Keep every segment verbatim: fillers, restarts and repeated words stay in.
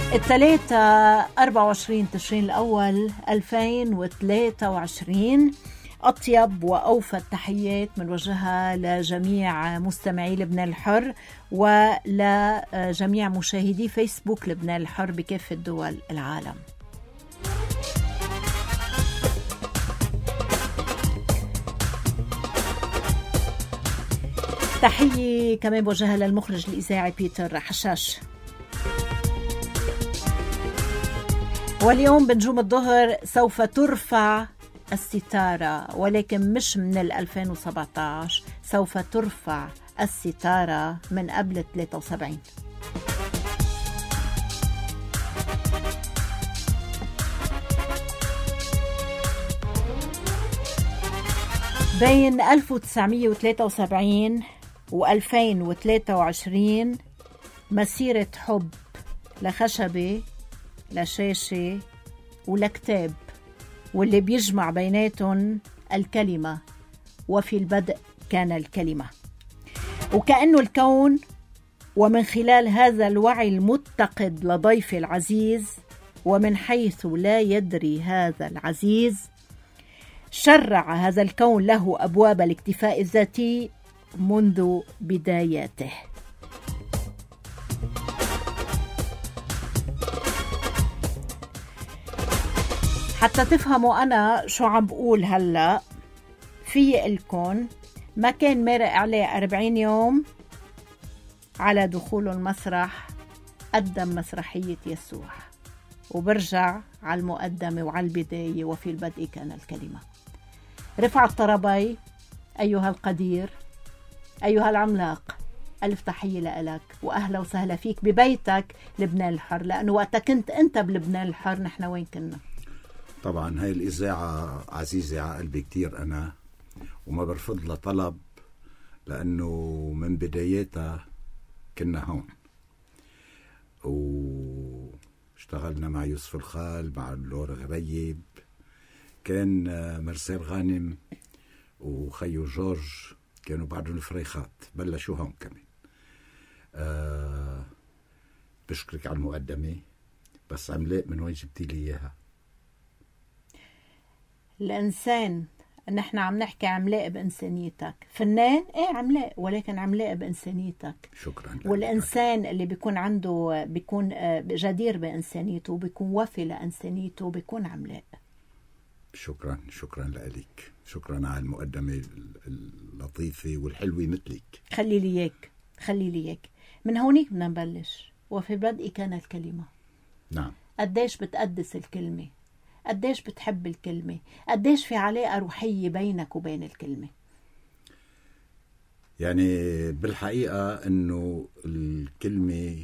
الثلاثة أربعة وعشرين تشرين الأول ألفين وثلاثة وعشرين. أطيب وأوفى التحيات منوجهها لجميع مستمعي لبنان الحر ولجميع مشاهدي فيسبوك لبنان الحر بكافة دول العالم. تحية كمان بوجهها للمخرج الإذاعي بيتر حشاش. واليوم بنجوم الظهر سوف ترفع الستارة، ولكن مش من ألفين وسبعة عشر، سوف ترفع الستارة من قبل ثلاثة وسبعين. بين ألف وتسعمية وثلاثة وسبعين وألفين وثلاثة وعشرين مسيرة حب لخشبة لشاشة ولكتاب، واللي بيجمع بيناتهم الكلمة، وفي البدء كان الكلمة. وكأنه الكون ومن خلال هذا الوعي المتقد لضيف العزيز، ومن حيث لا يدري هذا العزيز، شرع هذا الكون له أبواب الاكتفاء الذاتي منذ بداياته. حتى تفهموا أنا شو عم بقول هلأ، في الكون ما كان مارق عليه أربعين يوم على دخول المسرح، قدم مسرحية يسوع، وبرجع على المقدمة وعلى البداية، وفي البدء كان الكلمة. رفع الطربي أيها القدير، أيها العملاق، ألف تحية لك وأهلا وسهلا فيك ببيتك لبنان الحر، لأنه وقتا كنت أنت بلبنان الحر نحن وين كنا؟ طبعا هاي الإذاعة عزيزة على قلبي كتير أنا، وما برفض لها طلب، لأنه من بداياتها كنا هون، واشتغلنا مع يوسف الخال، مع اللور غريب، كان مرسال غانم وخيو جورج كانوا بعدهم الفريخات بلشوا هون كمان. أه بشكرك على المقدمة، بس عملاق من وين جبتي لي إياها؟ الإنسان نحن عم نحكي عملاق بإنسانيتك، فنان ايه عملاق، ولكن عملاق بإنسانيتك. شكرا. والإنسان اللي بيكون عنده بيكون جدير بإنسانيته، بيكون وفي لإنسانيته، بيكون عملاق. شكرا شكرا لك، شكرا على المقدمة اللطيفة والحلوة مثلك. خلي لي اياك خلي لي اياك من هونيك بدنا نبلش. وفي البدء كان الكلمة. نعم. قديش بتقدس الكلمة، قديش بتحب الكلمة، قديش في علاقة روحية بينك وبين الكلمة؟ يعني بالحقيقة أنه الكلمة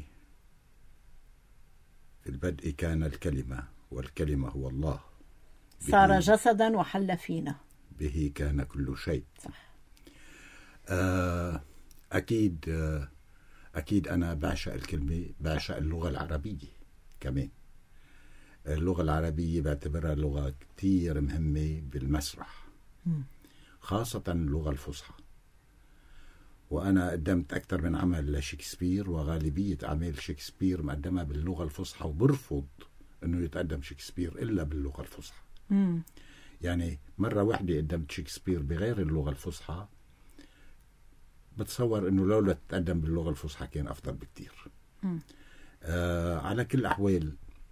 في البدء كان الكلمة، والكلمة هو الله، صار جسدا وحل فينا، به كان كل شيء. صح. آه أكيد آه أكيد أنا بعشق الكلمة، بعشق اللغة العربية كمان. اللغة العربية بعتبرها لغة كتير مهمة بالمسرح، خاصة اللغة الفصحى. وأنا قدمت أكثر من عمل لشكسبير، وغالبية أعمال شكسبير مقدمة باللغة الفصحى، وبرفض أنه يتقدم شكسبير إلا باللغة الفصحى. مم. يعني مرة واحدة قدمت شكسبير بغير اللغة الفصحى، بتصور أنه لولا تتقدم باللغة الفصحى كان أفضل بكتير. آه على كل الأحوال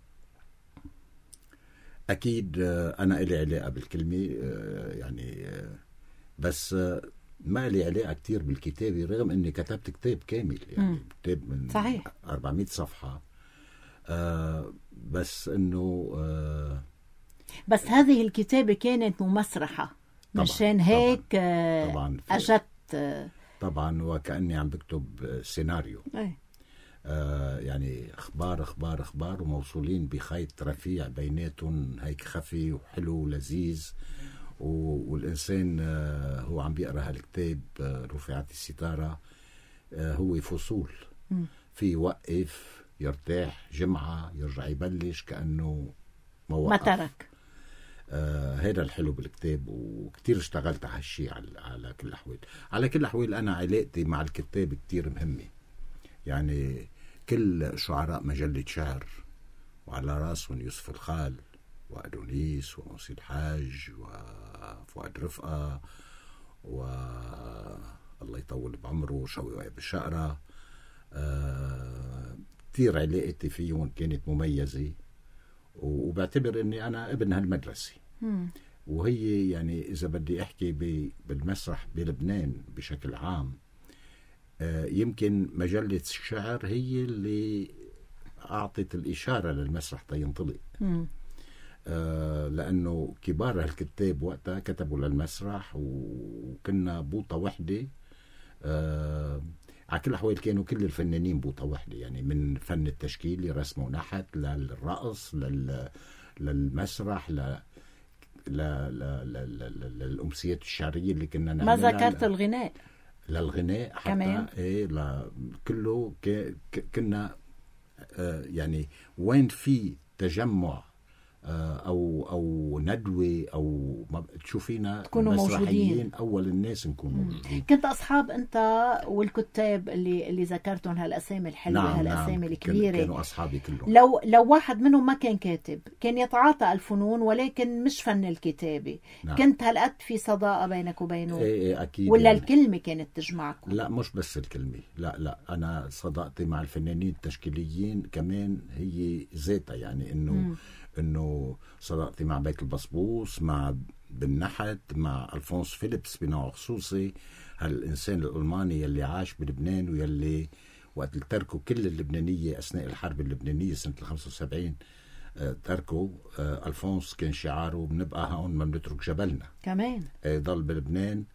أكيد أنا إلي علاقة بالكلمة، يعني بس ما لي علاقة كتير بالكتابة، رغم أني كتبت كتاب كامل، يعني م. كتاب من صحيح. أربعمية صفحة. آه بس أنه آه بس هذه الكتابة كانت ممسرحة، مشان هيك طبعاً, طبعاً أجت طبعا، وكأني عم بكتب سيناريو. أي. آه يعني اخبار اخبار اخبار وموصولين بخيط رفيع بيناتهم، هيك خفي وحلو ولذيذ. والانسان آه هو عم بيقرا هالكتاب آه رفعت الستاره، آه هو فصول، م. في يوقف يرتاح جمعه يرجع يبلش كأنه ما وقف، ما ترك. آه هذا الحلو بالكتاب، وكتير اشتغلت على هالشيء على, على كل الأحوال. على كل الأحوال أنا علاقتي مع الكتاب كتير مهمة، يعني كل شعراء مجلة شعر وعلى راسهم يوسف الخال وأدونيس وموسى الحاج وفؤاد رفقة والله يطول بعمره شوقي بالشقرة. آه كثير علاقتي فيهم كانت مميزة، وبعتبر اني انا ابن هالمدرسة. مم. وهي يعني اذا بدي احكي بالمسرح بلبنان بشكل عام، آه يمكن مجلة الشعر هي اللي اعطت الاشارة للمسرح تينطلق. آه لانه كبار هالكتاب وقتها كتبوا للمسرح، وكنا بوطة وحدة. آه على كل الأحوال كانوا كل الفنانين بوطة واحدة، يعني من فن التشكيلي رسم ونحت للرقص لل... للمسرح ل... ل... ل... ل... ل... للأمسيات الشعرية اللي كنا نعملها. ما ذكرت ل... الغناء للغناء حتى كمان. إيه ل... كله ك... ك... كنا آه يعني وين في تجمع أو أو ندوة أو تشوفينا مسرحيين أول الناس نكون موجودين. كنت أصحاب أنت والكتاب اللي اللي ذكرتهم هالأسامي الحلوة. نعم هالأسامي نعم. الكبيرة كانوا أصحابي كلهم. لو لو واحد منهم ما كان كاتب كان يتعاطى الفنون ولكن مش فن الكتابة. نعم. كنت هالقد في صداقة بينك وبينه؟ إيه إيه أكيد. ولا يعني الكلمة كانت تجمعكم؟ لا مش بس الكلمة، لا لا أنا صداقتي مع الفنانين التشكيليين كمان هي ذاتها، يعني إنه م. انه صداقتي مع بيت البصبوص، مع بالنحت، مع ألفونس فيليبس بنوع خصوصي، هالإنسان الألماني يلي عاش بلبنان ويلي وقت تركوا كل اللبنانية أثناء الحرب اللبنانية سنة الخمسة وسبعين تركوا. ألفونس كان شعاره بنبقى هون ما بنترك جبلنا كمان. ضل بلبنان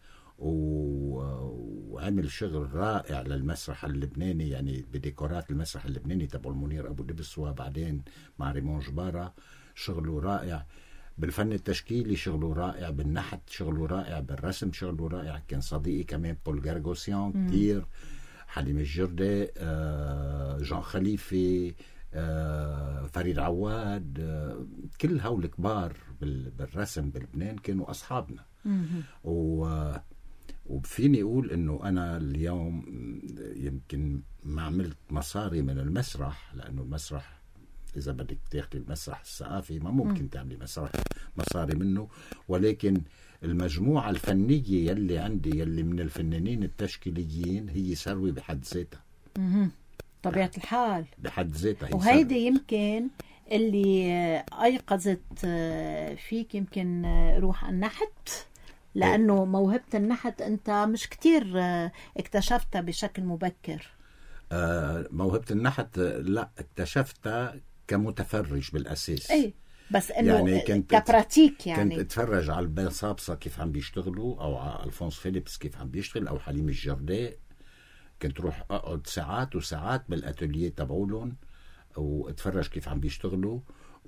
وعمل شغل رائع للمسرح اللبناني، يعني بديكورات المسرح اللبناني تبع المنير أبو دبس، وبعدين مع ريمون جبارة شغله رائع بالفن التشكيلي، شغله رائع بالنحت، شغله رائع بالرسم، شغله رائع. كان صديقي كمان بول غارغوسيان كتير، حليم الجردة، آه، جان خليفة، آه، فريد عواد، آه، كل هول كبار بالرسم بلبنان كانوا أصحابنا. و وفيني أقول إنه أنا اليوم يمكن ما عملت مصاري من المسرح، لأنه المسرح إذا بدك تاخدي المسرح الثقافي ما ممكن م. تعملي مسرح مصاري منه، ولكن المجموعة الفنية يلي عندي يلي من الفنانين التشكيليين هي ثروة بحد ذاتها. طبيعة الحال بحد ذاتها. وهيدي يمكن اللي أيقظت فيك يمكن روح النحت، لأنه موهبة النحت أنت مش كتير اكتشفتها بشكل مبكر. آه موهبة النحت لا اكتشفتها كمتفرج بالأساس. أي بس إنه يعني كبراتيك، يعني كنت اتفرج على البصابصة كيف عم بيشتغلوا، أو على ألفونس فيليبس كيف عم بيشتغل، أو حليم الجرداء. كنت روح أقعد ساعات وساعات بالأتولية تبعولن واتفرج كيف عم بيشتغلوا،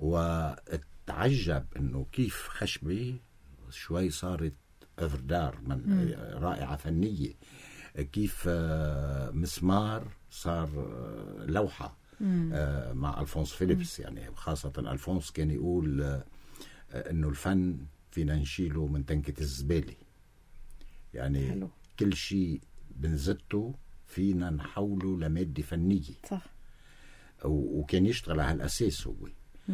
واتعجب إنه كيف خشبة شوي صارت أفردار من م. رائعة فنية، كيف مسمار صار لوحة م. مع ألفونس فيليبس. م. يعني خاصة ألفونس كان يقول إنه الفن فينا نشيله من تنكة الزبالة، يعني حلو. كل شيء بنزته فينا نحوله لمادة فنية. صح. وكان يشتغل على هالأساس هو.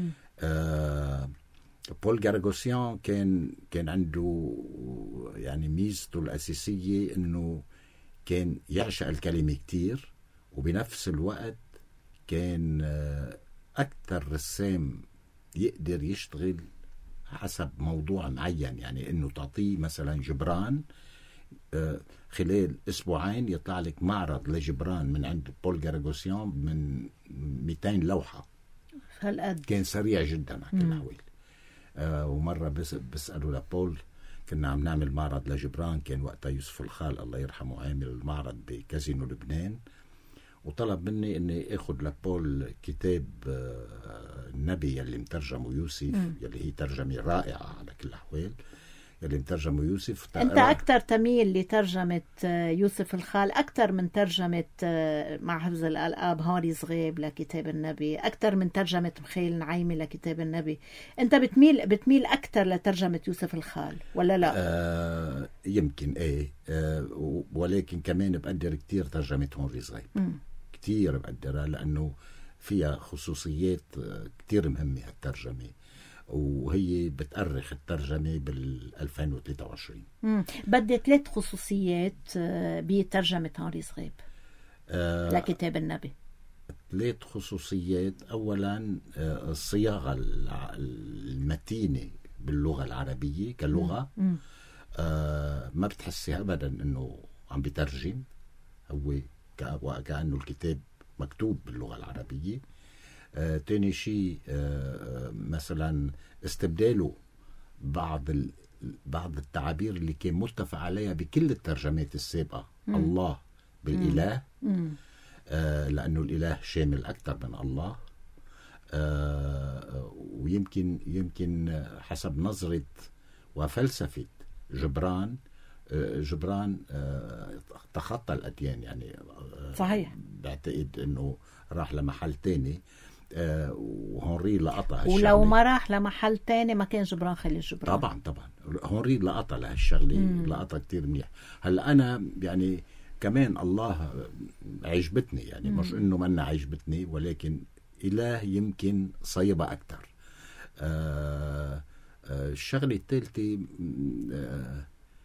آه بول غارغوسيان كان كان عنده يعني ميزته الأساسية إنه كان يعشق الكلمة كتير، وبنفس الوقت كان أكثر رسام يقدر يشتغل حسب موضوع معين، يعني إنه تعطيه مثلا جبران خلال أسبوعين يطلع لك معرض لجبران من عند بول غارغوسيان من مئتين لوحة. هالقد كان سريع جدا على كل الأحوال. آه ومرة بس بسألوا لبول، كنا عم نعمل معرض لجبران، كان وقتها يوسف الخال الله يرحمه عامل المعرض بكازينو لبنان، وطلب مني اني اخذ لبول كتاب آه النبي يلي مترجمه يوسف، م. يلي هي ترجمة رائعة على كل الأحوال، يلي مترجمه يوسف. انت اكثر تميل لترجمة يوسف الخال اكثر من ترجمة مع حفظ الالقاب هاري صغيب لكتاب النبي، اكثر من ترجمة مخيل نعيمي لكتاب النبي. انت بتميل بتميل اكثر لترجمة يوسف الخال ولا لا؟ آه يمكن ايه، آه ولكن كمان بقدر كتير ترجمة هاري صغيب، كتير بقدرها، لانه فيها خصوصيات كتير مهمة هالترجمة، وهي بتأرخ الترجمة بال ألفين وثلاثة وعشرين. مم. بدي ثلاث خصوصيات بترجمة هنري زغيب آه لكتاب النبي. ثلاث خصوصيات. أولا الصياغة المتينة باللغة العربية كلغة. مم. آه ما بتحسي أبدا أنه عم بترجم، هو وكأنه الكتاب مكتوب باللغة العربية. آه، تاني شيء آه، مثلا استبداله بعض ال... بعض التعابير اللي كان متفق عليها بكل الترجمات السابقة. مم. الله بالإله. مم. آه، لأنه الإله شامل أكثر من الله. آه، ويمكن يمكن حسب نظرة وفلسفة جبران، آه، جبران آه، تخطى الأديان، يعني آه، صحيح. بعتقد أنه راح لمحل تاني. آه وهنري لقطة هالشغلة. ولو ما راح لمحل تاني ما كان جبران خليل جبران. طبعا طبعا هنري لقطة لهالشغلة، لقطة كتير منيح. هلا أنا يعني كمان الله عجبتني، يعني مم. مش إنه منا عجبتني، ولكن إله يمكن صيبة أكتر. آه آه الشغلة الثالثة آه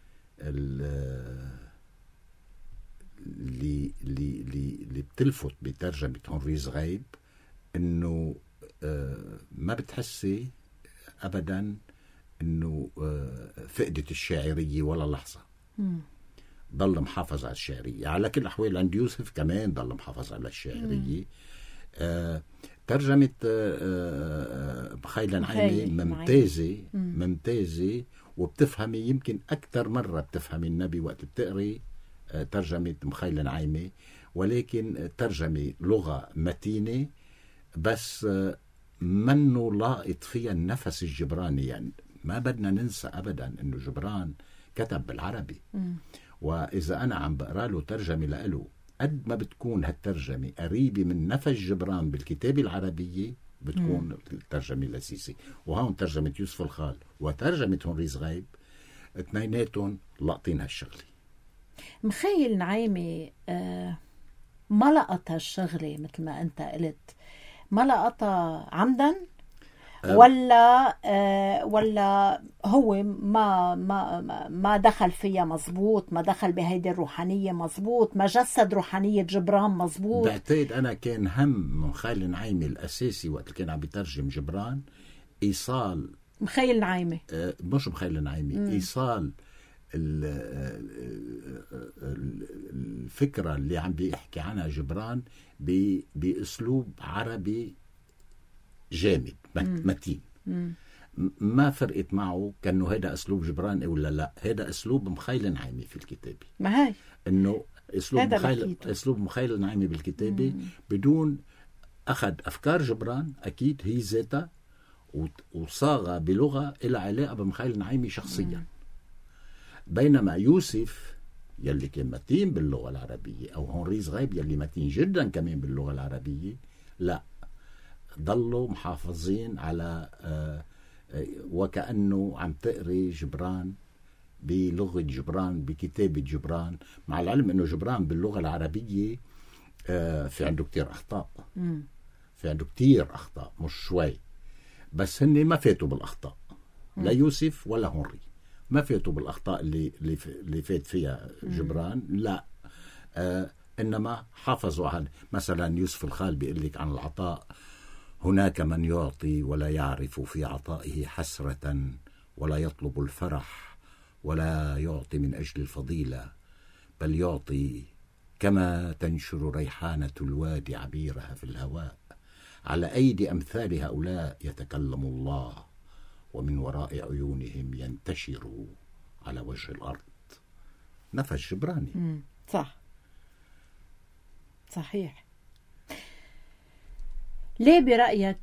اللي اللي اللي بتلفت بترجمة هنري زغيب انه آه ما بتحسي ابدا انه آه فقدت الشاعريه ولا لحظه. مم. ضل محافظ على الشاعريه. على كل الاحوال عند يوسف كمان ضل محافظ على الشاعريه. آه ترجمه آه بخيل نعيمي ممتازه ممتازه، وبتفهمي يمكن اكثر مره بتفهمي النبي وقت بتقري آه ترجمه بخيل نعيمي، ولكن ترجمه لغه متينه بس منه لاقط فيها النفس الجبراني. يعني ما بدنا ننسى أبدا أنه جبران كتب بالعربي. م. وإذا أنا عم بقرأ له ترجمة لأله، قد ما بتكون هالترجمة قريبة من نفس جبران بالكتابة العربية بتكون م. الترجمة لذيذة. وهون ترجمة يوسف الخال وترجمة هنري زغيب اثنيناتهم لاقطين هالشغلة. مخيل نعيمي آه ما لقط هالشغلة مثل ما أنت قلت، ما لقطها عمدا ولا آه ولا هو ما ما ما دخل فيها مزبوط، ما دخل بهيدي الروحانية مزبوط، ما جسد روحانية جبران مزبوط. بعتقد أنا كان هم مخيل نعيمي الأساسي وقت كان عم بيترجم جبران إيصال مخيل نعيمي آه مش مخيل نعيمي م. إيصال الفكرة اللي عم بيحكي عنها جبران بأسلوب عربي جامد متين. ما فرقت معه كأنه هذا أسلوب جبران ولا لا، هذا أسلوب مخيل نعيمي في الكتابة. ما هي إنه أسلوب مخيل أسلوب مخيل نعيمي بالكتابة مم. بدون أخذ أفكار جبران أكيد هي ذاتها وصاغة بلغة إلى علاقة بمخيل نعيمي شخصيا. مم. بينما يوسف يلي كان متين باللغة العربية أو هنري زغيب يلي متين جدا كمان باللغة العربية، لا ضلوا محافظين على آه وكأنه عم تقري جبران بلغة جبران بكتابة جبران، مع العلم أنه جبران باللغة العربية آه في عنده كتير أخطاء. م. في عنده كتير أخطاء مش شوي، بس هني ما فاتوا بالأخطاء. م. لا يوسف ولا هنري ما فاتوا بالأخطاء اللي اللي فات فيها جبران. م. لا آه إنما حافظوا على مثلا يوسف الخال بيقول لك عن العطاء: هناك من يعطي ولا يعرف في عطائه حسرة ولا يطلب الفرح ولا يعطي من أجل الفضيلة، بل يعطي كما تنشر ريحانة الوادي عبيرها في الهواء. على أيدي أمثال هؤلاء يتكلم الله، ومن وراء عيونهم ينتشر على وجه الأرض. نفس جبراني. صح صحيح. ليه برأيك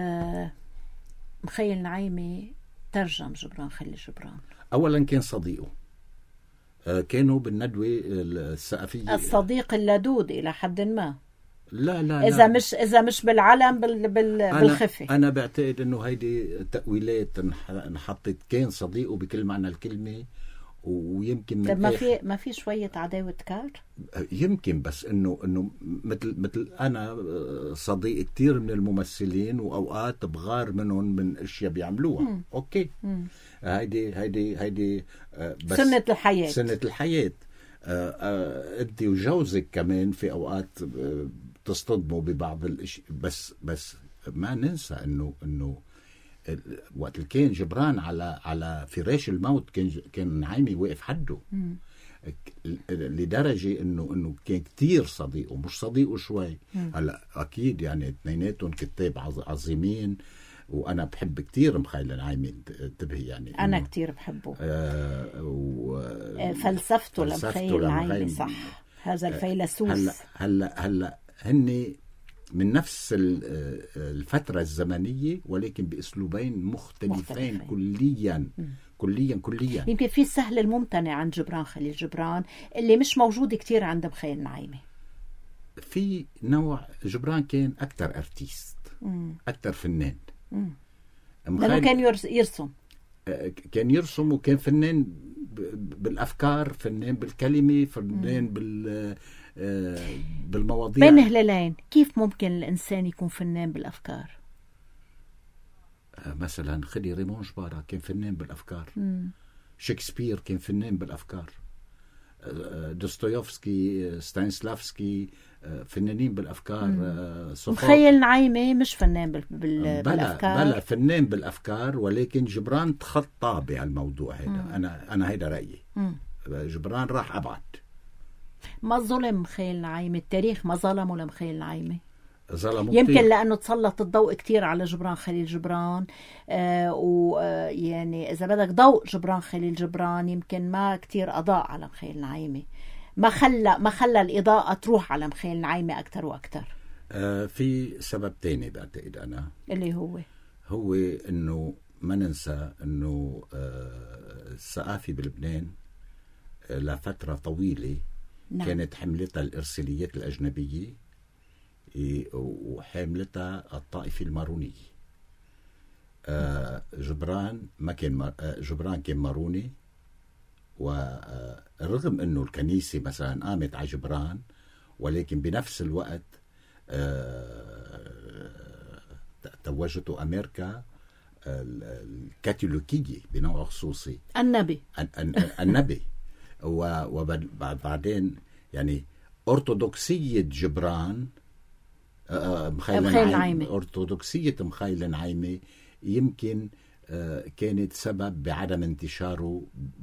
مخيل نعيمي ترجم جبران خليل جبران؟ أولا كان صديقه، كانوا بالندوة الثقافية الصديق اللدود إلى حد ما. لا لا إذا لا. مش إذا مش بالعلم بال بال أنا بالخفي. أنا بعتقد إنه هيدي تأويلات انحطت. كان صديقه بكل معنى الكلمة، ويمكن من طب ما في ما في شويه عداوه كار؟ يمكن، بس انه انه مثل مثل انا صديق كتير من الممثلين واوقات بغار منهم من اشياء بيعملوها. مم. اوكي. مم. هيدي هيدي هيدي بس سنة الحياة. سنة الحياة. انت وجوزك كمان في اوقات تصطدموا ببعض الاشياء، بس بس ما ننسى انه انه وقت اللي كان جبران على على فراش الموت كان كان نعيمي واقف حده. مم. لدرجة انه انه كان كتير صديقه، مش صديقه شوي. هلا اكيد يعني اثنيناتهم كتاب عظيمين، وانا بحب كتير مخيل نعيمي، انتبهي يعني انا كتير بحبه. آه و... فلسفته لمخيل نعيمي صح، هذا الفيلسوف. هلا هلا هلا هن من نفس الفترة الزمنية ولكن بأسلوبين مختلفين, مختلفين. كليا م. كليا كليا. يمكن في السهل الممتنع عند جبران خليل جبران اللي مش موجود كتير عند مخيل نعيمي. في نوع جبران كان أكتر أرتيست، م. أكتر فنان. لأنه كان يرسم كان يرسم وكان فنان بالأفكار، فنان بالكلمة، فنان م. بال بالمواضيع. بين هلالين كيف ممكن الإنسان يكون فنان بالأفكار؟ مثلا خدي ريمون جبارة كان فنان بالأفكار. مم. شكسبير كان فنان بالأفكار. دوستويفسكي، ستانسلافسكي فنانين بالأفكار. مخيل نعيمي مش فنان بال... بال... بلا بالأفكار. بلا فنان بالأفكار، ولكن جبران تخطى بهالموضوع هذا. أنا أنا هيدا رأيي. مم. جبران راح أبعد. ما ظلم مخيل نعيمي؟ التاريخ ما ظلمه لمخيل نعيمي؟ ظلمه يمكن كتير. لأنه تسلط الضوء كتير على جبران خليل جبران. آه ويعني إذا بدك ضوء جبران خليل جبران يمكن ما كتير أضاء على مخيل نعيمي، ما خلى ما خلى الإضاءة تروح على مخيل نعيمي أكتر وأكتر. آه في سبب تاني بعتقد أنا، اللي هو هو إنه ما ننسى إنه آه الثقافة بلبنان آه لفترة طويلة نعم. كانت حملتها الإرساليات الأجنبية وحملتها الطائفة المارونية. آه جبران ما كان آه جبران كان ماروني، ورغم انه الكنيسة مثلا قامت على جبران، ولكن بنفس الوقت آه توجته امريكا الكاثوليكية بنوع خصوصي، النبي النبي وبعدين يعني أرثوذكسية جبران مخيل نعيمي، أرثوذكسية مخيل نعيمي يمكن كانت سبب بعدم انتشاره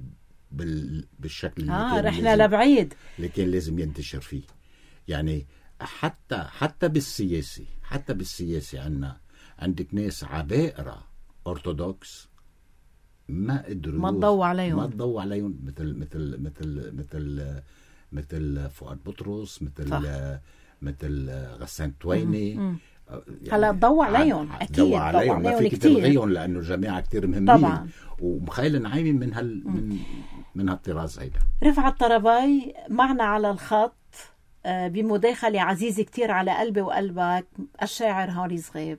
بالشكل اللي آه كان رحنا لبعيد اللي كان لازم ينتشر فيه. يعني حتى حتى بالسياسة حتى بالسياسة عنا عندك ناس عبائرة أرثوذكس ما قدروا ما تضوى عليهم ما تضوى عليهم مثل مثل مثل مثل مثل فؤاد بطرس، مثل صح. مثل غسان تويني. يعني هلا ضوى عليهم اكيد، ضوى عليهم ما فيك تلغيهم لانه الجماعه كتير مهمين طبعا. ومخيل نعيمي من هال من من هالطراز هيدا. رفعت طرباي معنا على الخط بمداخله عزيزه كتير على قلبي وقلبك، الشاعر هانري زغيب.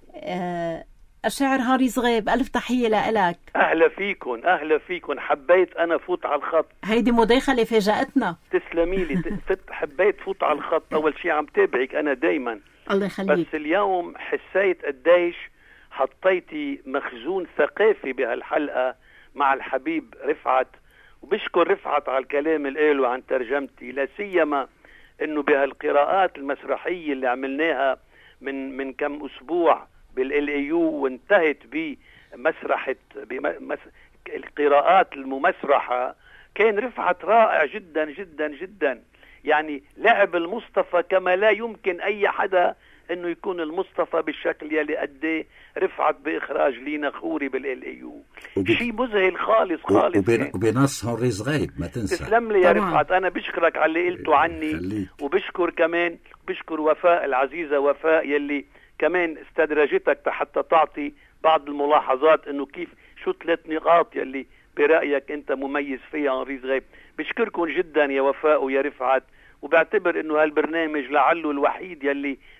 الشاعر هانري زغيب، ألف تحية لك. أهلا فيكن أهلا فيكن حبيت أنا فوت على الخط، هيدي مداخلة فاجأتنا. تسلمي لي حبيت فوت على الخط. أول شيء عم تابعك أنا دايما، الله يخليك، بس اليوم حسيت قديش حطيتي مخزون ثقافي بهالحلقة مع الحبيب رفعت، وبشكر رفعت على الكلام اللي قاله عن ترجمتي، لا سيما إنه بهالقراءات المسرحية اللي عملناها من من كم أسبوع بالال اي يو وانتهت بمسرحة بمس... القراءات الممسرحة، كان رفعت رائع جدا جدا جدا. يعني لعب المصطفى كما لا يمكن أي حدا انه يكون المصطفى بالشكل يلي قديه رفعت باخراج لينا خوري بالال اي يو، شيء مذهل خالص خالص. وبين وبنص هانري زغيب ما تنسى. تسلم لي يا رفعت، انا بشكرك على اللي قلته عني خليك. وبشكر كمان بشكر وفاء العزيزة وفاء يلي كمان استدرجتك حتى تعطي بعض الملاحظات انه كيف شو ثلاث نقاط يلي برأيك انت مميز فيها هانري زغيب. بشكركم جدا يا وفاء ويا رفعت، وبعتبر انه هالبرنامج لعله الوحيد يلي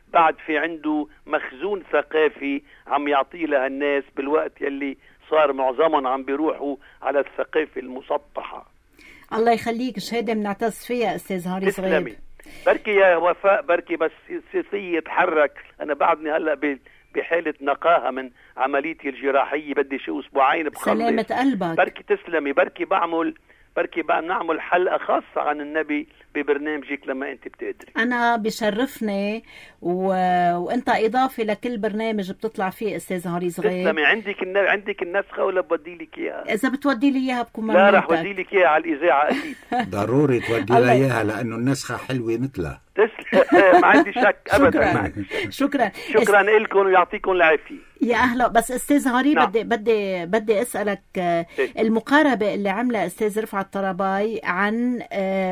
بعد في عنده مخزون ثقافي عم يعطيه لها الناس بالوقت يلي صار معظمهم عم بيروحوا على الثقافة المسطحة. الله يخليك، شهادة بنعتز فيها أستاذ هاريس غيب. بركي يا وفاء، بركي بس سياسية يتحرك. أنا بعدني هلأ بحالة نقاهة من عمليتي الجراحية، بدي شو أسبوعين بخلص. سلامة قلبك. بركي تسلمي. بركي بعمل بركي بقى نعمل حلقة خاصة عن النبي ببرنامجك لما أنت بتقدري. أنا بشرفني و... وأنت إضافة لكل برنامج بتطلع فيه أستاذ هاريس غيب. تسلمي. عندك الن... عندك النسخة ولا بدي لك إياها؟ إذا بتودي لي إياها بكون ممنونتك. لا رح ودي لك إياها على الإذاعة أكيد. ضروري تودي لي إياها لأنه النسخة حلوة مثلها. تسلم. ما عندي شك أبدا. شكرا. شكرا شكرا لكم ويعطيكم العافية. يا أهلا. بس أستاذ هاري نعم. بدي بدي بدي أسألك إيه؟ المقاربة اللي عملها أستاذ رفعت طراباي عن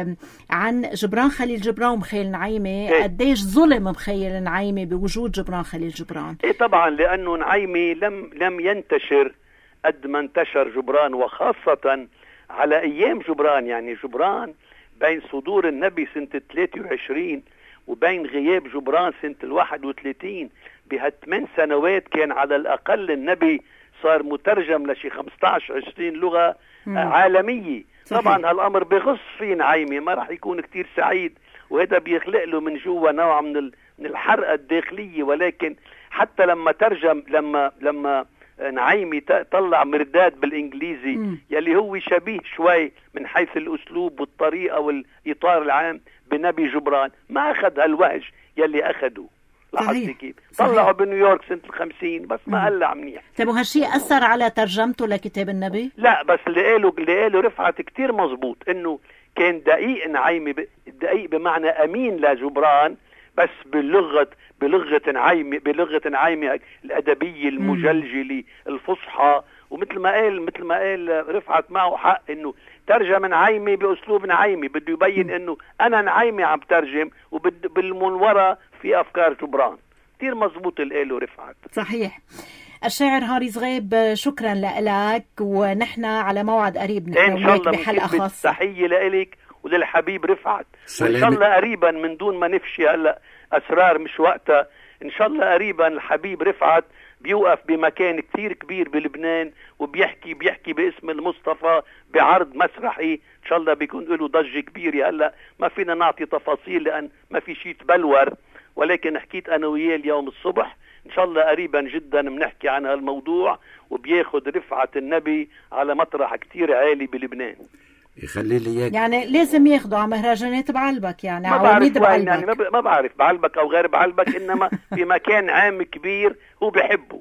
عن جبران خليل جبران ومخيل نعيمي، إيه؟ قديش ظلم مخيل نعيمي بوجود جبران خليل جبران؟ إيه طبعا، لأنه نعيمي لم لم ينتشر قد ما انتشر جبران، وخاصة على أيام جبران. يعني جبران بين صدور النبي سنة ثلاثة وعشرين وبين غياب جبران سنة الواحد وثلاثين بهالثمان سنوات كان على الأقل النبي صار مترجم لشي خمسة عشر عشرين لغة مم. عالمية. صحيح. طبعا هالأمر بغص في نعيمي، ما راح يكون كتير سعيد، وهذا بيخلق له من جوا نوع من من الحرقة الداخلية. ولكن حتى لما ترجم لما لما نعيمي طلع مرداد بالإنجليزي مم. يلي هو شبيه شوي من حيث الأسلوب والطريقة والإطار العام بنبي جبران، ما أخذ هالوهج يلي أخده. لاحظتي كيف؟ طلعوا بنيويورك سنة الخمسين بس ما قلع منيح. طيب وهالشي أثر على ترجمته لكتاب النبي؟ لا، بس اللي قاله اللي قاله رفعت كتير مزبوط، إنه كان دقيق نعيمي، دقيق بمعنى أمين لجبران، بس بلغة بلغة نعيمي بلغة نعيمي الأدبية المجلجلة الفصحى. ومثل ما قال مثل ما قال رفعت معه حق، إنه ترجم نعيمي بأسلوب نعيمي، بده يبين إنه أنا نعيمي عم ترجم وبالمنورة في أفكار جبران. كتير مزبوط اللي قاله رفعت. صحيح. الشاعر هاريس غيب، شكرا لك، ونحن على موعد قريب نحن وياك بحلقة خاصة. تحية لإلك وللحبيب رفعت، وإن شاء الله قريبا من دون ما نفشي هلا أسرار مش وقتها، إن شاء الله قريبا الحبيب رفعت بيوقف بمكان كتير كبير بلبنان وبيحكي بيحكي باسم المصطفى بعرض مسرحي، إن شاء الله بيكون له ضجة كبيرة. هلا ما فينا نعطي تفاصيل لأن ما في شيء تبلور، ولكن حكيت أنا وياه اليوم الصبح، إن شاء الله قريبا جدا بنحكي عن هالموضوع، وبياخد رفعت النبي على مطرح كتير عالي بلبنان. يخلي لي اياك. يعني لازم ياخذوا على مهرجانات بعلبك، يعني ما بعرف بعلبك. يعني ما بعرف بعلبك او غير بعلبك، انما في مكان عام كبير هو بحبه.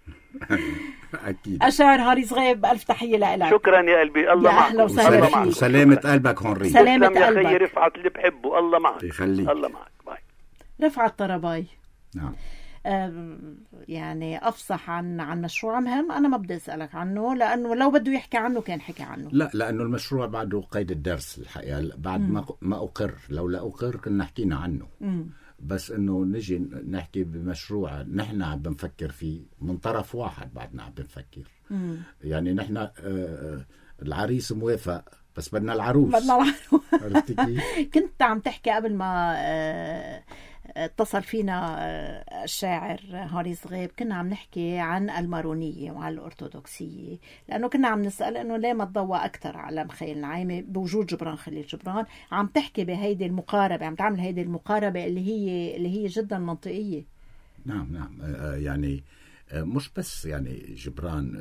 اكيد. الشاعر هاريس غيب، الف تحيه لك. شكرا يا قلبي. الله معك. اهلا وسهلا فيك. وسلامة قلبك هونري. سلامة قلبك يا اخي رفعت اللي بحبه. الله معك. يخليك. الله معك. باي. رفعت طراباي. نعم. يعني أفصح عن عن مشروع مهم، أنا ما بدي أسألك عنه، لأنه لو بده يحكي عنه كان حكي عنه. لا، لأنه المشروع بعده قيد الدرس الحقيقة، بعد مم. ما ما أقر. لو لا أقر كنا حكينا عنه. مم. بس إنه نجي نحكي بمشروع نحن عم بنفكر فيه من طرف واحد، بعدنا عم بنفكر. مم. يعني نحن آه العريس موافق بس بدنا العروس. بدنا العروس. عرفتي كيف؟ كنت عم تحكي قبل ما آه اتصل فينا الشاعر هاريس غيب، كنا عم نحكي عن المارونية وعن الأرثوذكسية، لأنه كنا عم نسأل إنه ليه ما تضوى أكثر على مخيل نعيمي بوجود جبران خليل جبران. عم تحكي بهيدي المقاربة، عم تعمل هيدي المقاربة اللي هي اللي هي جدا منطقية. نعم نعم. يعني مش بس يعني جبران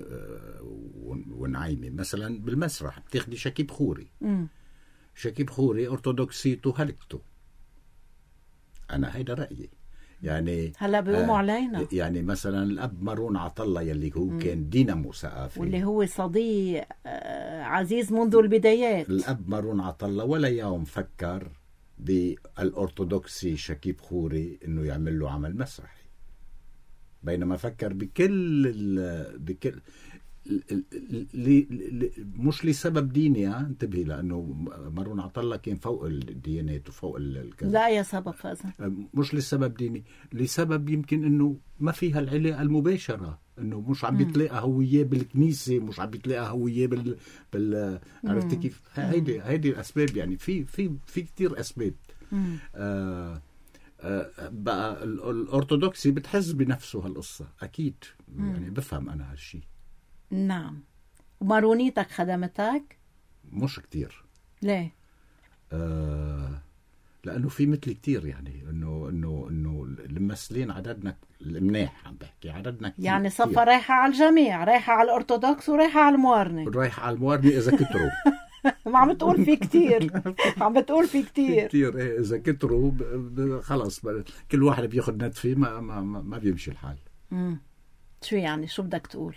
ونعيمي، مثلا بالمسرح بتاخدي شكيب خوري. م. شكيب خوري أرثوذكسيته هلكته. أنا هيدا رأيي. يعني هلا بيقوموا آه علينا. يعني مثلا الأب مارون عطلة يلي هو م. كان دينامو ثقافي، واللي هو صديق آه عزيز منذ البدايات. الأب مارون عطلة ولا يوم فكر بالأرثوذكسي شكيب خوري إنه يعمل له عمل مسرحي، بينما فكر بكل بكل لي مش لسبب ديني. انتبهي، لانه مارون عطلة كان فوق الديانات وفوق الكذا. لا يا سبب هذا مش لسبب ديني، لسبب يمكن انه ما فيها العلاقه المباشره، انه مش عم بيتلاقى هو وياه بالكنيسه، مش عم بيتلاقى هو وياه بال بال عرفتي كيف؟ هيدي هيدي الاسباب. يعني في في في كثير اسباب. آه بقى الأرثوذكسي بتحس بنفسه هالقصة أكيد. يعني بفهم أنا هالشي. نعم. ومارونيتك خدمتك؟ مش كتير. ليه؟ آه لأنه في مثل كتير، يعني إنه إنه إنه الممثلين عددنا المناح، عم بحكي عددنا كتير. يعني صفة رايحة على الجميع، رايحة على الأرثوذكس ورايحة على الموارنة. رايحة على الموارنة إذا كتروا. ما عم بتقول في كتير. عم بتقول في كتير كتير. إيه إذا كتروا خلص كل واحد بياخد نتفة ما ما ما بيمشي الحال. امم شو يعني شو بدك تقول؟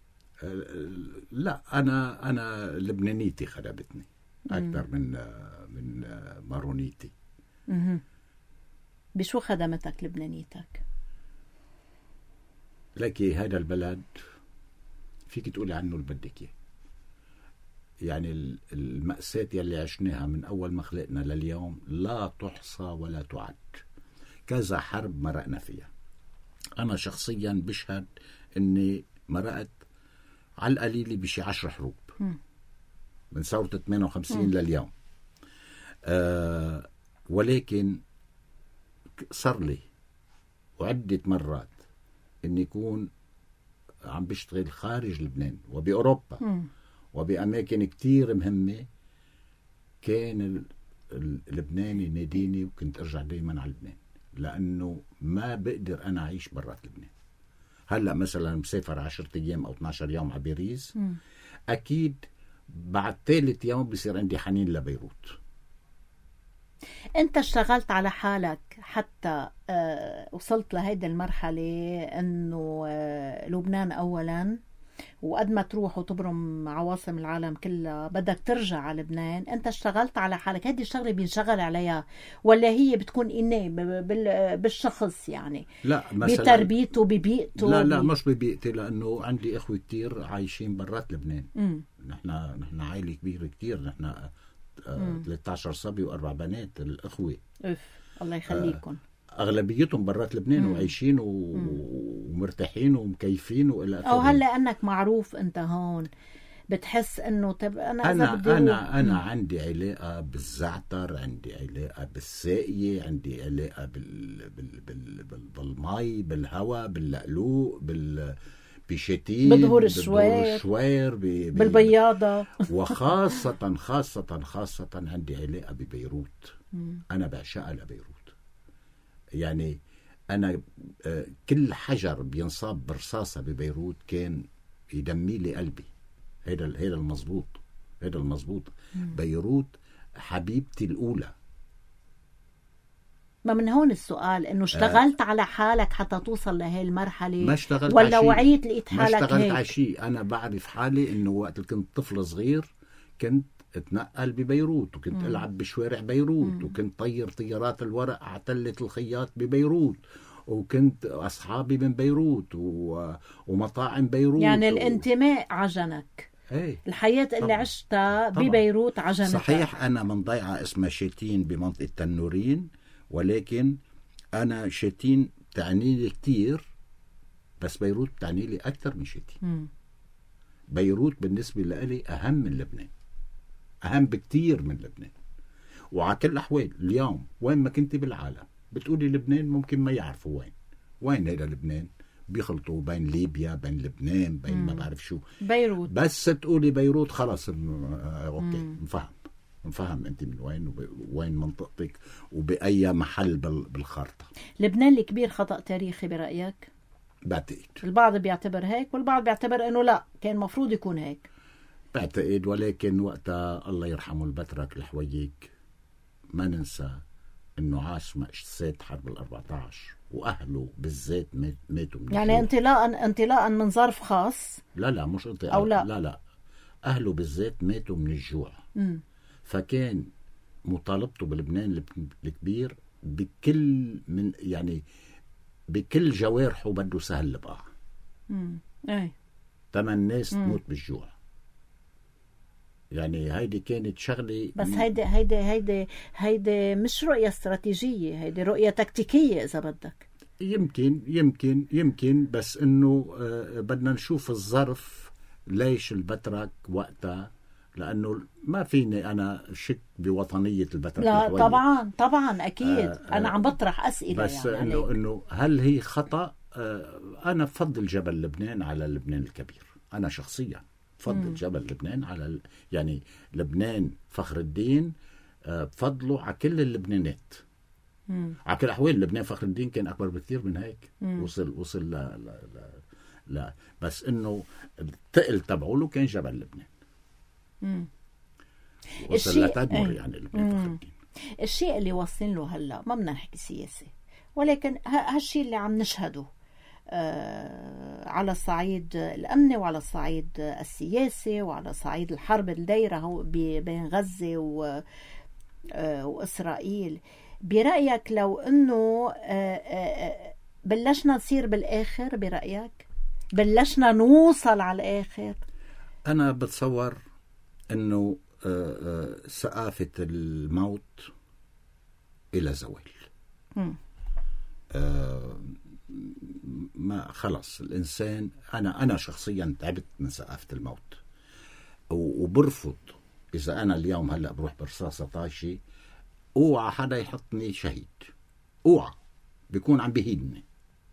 لا أنا أنا لبنانيتي خدمتني أكثر من من مارونيتي. امم بشو خدمتك لبنانيتك؟ لكي هذا البلد فيك تقولي عنه اللي بدك اياه. يعني المأساة يلي عشناها من أول ما خلقنا لليوم لا تحصى ولا تعد. كذا حرب مرقنا فيها. أنا شخصيا بشهد أني مرقت على القليل بشي عشر حروب م. من ثورة ثمانية وخمسين م. لليوم. آه ولكن صار لي وعدة مرات أن يكون عم بشتغل خارج لبنان وبأوروبا م. وبأماكن كتير مهمة، كان اللبناني ناديني وكنت أرجع دايما على لبنان، لأنه ما بقدر أنا أعيش برات لبنان. هلأ مثلا مسافر عشرة أيام أو اثناشر يوم على باريس، م. أكيد بعد ثالث يوم بيصير عندي حنين لبيروت. أنت اشتغلت على حالك حتى آه وصلت لهيدي المرحلة أنه آه لبنان أولا، وقد ما تروح وتبرم عواصم العالم كلها بدك ترجع على لبنان. أنت اشتغلت على حالك. هذه الشغلة بينشغل عليها ولا هي بتكون إني بالشخص يعني؟ لا بتربيته ببيئته؟ لا لا مش ببيئتي، لأنه عندي إخوة كتير عايشين برات لبنان. نحن نحن عائلة كبيرة كتير، نحن ثلاثة عشر صبي وأربع بنات الأخوة. أف الله يخليكم. أغلبيتهم برات لبنان مم. وعايشين و... ومرتاحين ومكيفين وإلى آخره. أو هلا أنك معروف أنت هون بتحس إنه طب أنا أنا أنا, أنا, أنا عندي علاقة بالزعتر، عندي علاقة بالساقية، عندي علاقة بال... بال... بال... بال... بالمي، بالهواء، باللقلوق، بال بشتين، بظهور الشوير، الشوير ب... ب... بالبياضة. وخاصة خاصة خاصة عندي علاقة ببيروت. مم. أنا بعشقها لبيروت. يعني أنا كل حجر بينصاب برصاصة ببيروت كان يدمي لي قلبي. هيدا هيدا المزبوط، هيدا المزبوط. بيروت حبيبتي الأولى. ما من هون السؤال إنه اشتغلت آه على حالك حتى توصل لهي المرحلة؟ ما اشتغلت ولا وعيت لقيت حالك ما اشتغلت هيك؟ على شيء. أنا بعرف حالي إنه وقت كنت طفل صغير كنت اتنقل ببيروت، وكنت مم. ألعب بشوارع بيروت، مم. وكنت طير طيارات الورق على تلة الخياط ببيروت، وكنت أصحابي من بيروت و... ومطاعم بيروت. يعني و... الانتماء عجنك. ايه. الحياة اللي طبعا. عشتها ببيروت عجنك. صحيح أنا من ضيعة اسمها شتين بمنطقة تنورين، ولكن أنا شتين تعني لي كتير، بس بيروت تعني لي أكثر من شتين. مم. بيروت بالنسبة لي أهم من لبنان، أهم بكتير من لبنان. وعلى كل الأحوال اليوم وين ما كنت بالعالم بتقولي لبنان ممكن ما يعرفوا وين وين هذا لبنان، بيخلطوا بين ليبيا بين لبنان بين مم. ما بعرف شو بيروت. بس تقولي بيروت خلاص آه أوكي نفهم نفهم أنت من وين وين منطقتك وبأي محل بالخارطة. لبنان الكبير خطأ تاريخي برأيك؟ بعتقد البعض بيعتبر هيك والبعض بيعتبر إنه لا كان مفروض يكون هيك. بعتقد، ولكن وقتها الله يرحمه البترك الحويك ما ننسى انه عاش مأساة حرب الأربعة عشر واهله بالذات ماتوا من يعني انطلاقا انطلاقا من ظرف خاص. لا لا مش انطلاقا أو لا. لا لا اهله بالذات ماتوا من الجوع. م. فكان مطالبته بلبنان الكبير بكل من يعني بكل جوارحه بده سهل البقاع. امم اي ثمان ناس تموت بالجوع. يعني هيدي كانت شغلة. بس هيدي هيدي هيدي هيدي مش رؤية استراتيجية، هيدي رؤية تكتيكية إذا بدك. يمكن يمكن يمكن بس إنه آه بدنا نشوف الظرف ليش البترك وقتها لأنه ما فيني أنا شك بوطنية البتراء. لا طبعا طبعا أكيد. آه أنا عم بطرح أسئلة بس يعني إنه إنه هل هي خطأ؟ آه أنا بفضل جبل لبنان على لبنان الكبير. أنا شخصيا بفضل جبل لبنان على ال... يعني لبنان فخر الدين آه بفضله على كل اللبنانات. مم. على كل الأحوال لبنان فخر الدين كان أكبر بكثير من هيك. مم. وصل وصل لا لا لا, لا. بس إنه الثقل تبعه له كان جبل لبنان. مم. وصل لتدمر ايه. يعني لبنان فخر الدين. الشيء اللي واصلين له هلا ما بدنا نحكي سياسي، ولكن هالشيء اللي عم نشهده آه على الصعيد الأمني وعلى الصعيد السياسي وعلى صعيد الحرب الدايرة بين غزة و آه وإسرائيل، برأيك لو إنه آه آه بلشنا نصير بالآخر، برأيك بلشنا نوصل على الآخر؟ أنا بتصور إنه آه آه ثقافة الموت إلى زوال. آه ما خلص الإنسان، أنا أنا شخصيا تعبت من ثقافة الموت، وبرفض إذا أنا اليوم هلأ بروح برصاصة طايشة اوعى حدا يحطني شهيد، اوعى، بيكون عم بهيني،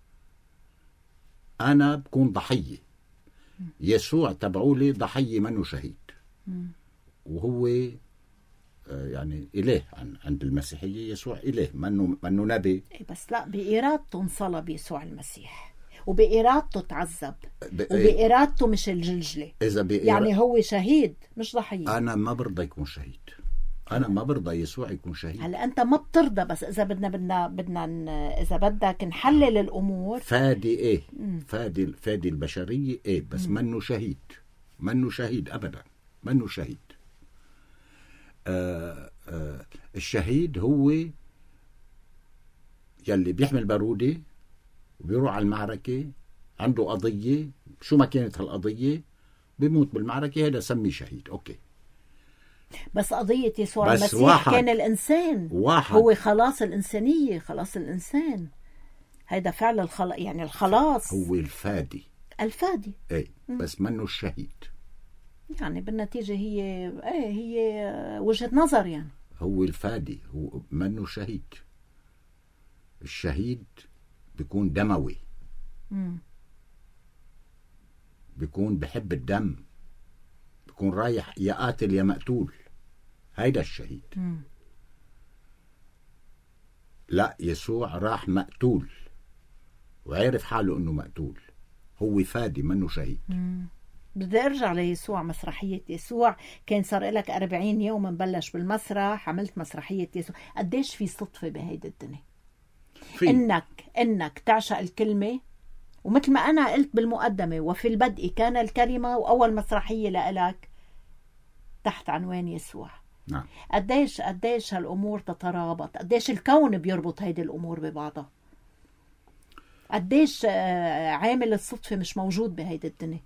أنا بكون ضحية. يسوع تبعولي ضحية منه شهيد، وهو يعني إله عند المسيحية. يسوع إله منه منه نبي. بس لا، بإرادته انصلب يسوع المسيح، وبإرادته تعذب، وبإرادته مش الجلجلة. إذا بإراد... يعني هو شهيد مش ضحية. أنا ما برضى يكون شهيد، أنا ما برضى يسوع يكون شهيد. هلا أنت ما بترضى، بس إذا بدنا بدنا بدنا إذا بدك نحلل الأمور. فادي إيه مم. فادي فادي البشرية إيه، بس مم. منه شهيد، منه شهيد أبدا، منه شهيد. آه آه الشهيد هو يلي بيحمل بارودة وبيروح على المعركة، عنده قضية شو ما كانت هالقضية، بيموت بالمعركة، هذا سميه شهيد. أوكي، بس قضية يسوع المسيح كان الإنسان، واحد. هو خلاص الإنسانية، خلاص الإنسان، هذا فعل الخلاص، يعني الخلاص هو الفادي الفادي ايه، بس منه الشهيد. يعني بالنتيجة هي ايه هي وجهة نظر، يعني هو الفادي، هو منه شهيد. الشهيد بيكون دموي، مم. بيكون بحب الدم، بيكون رايح يا قاتل يا مقتول، هيدا الشهيد. مم. لا، يسوع راح مقتول وعرف حاله انه مقتول، هو فادي منه شهيد. مم. بدي ارجع ليسوع، مسرحية يسوع كان صار لك أربعين يوم مبلش بالمسرح، عملت مسرحية يسوع. قديش في صدفة بهيدي الدنيا في. انك انك تعشق الكلمة، ومثل ما انا قلت بالمقدمة، وفي البدء كان الكلمة، واول مسرحية لإلك تحت عنوان يسوع. نعم. قديش قديش هالامور تترابط، قديش الكون بيربط هيدي الامور ببعضها، قديش عامل الصدفة مش موجود بهيدي الدنيا.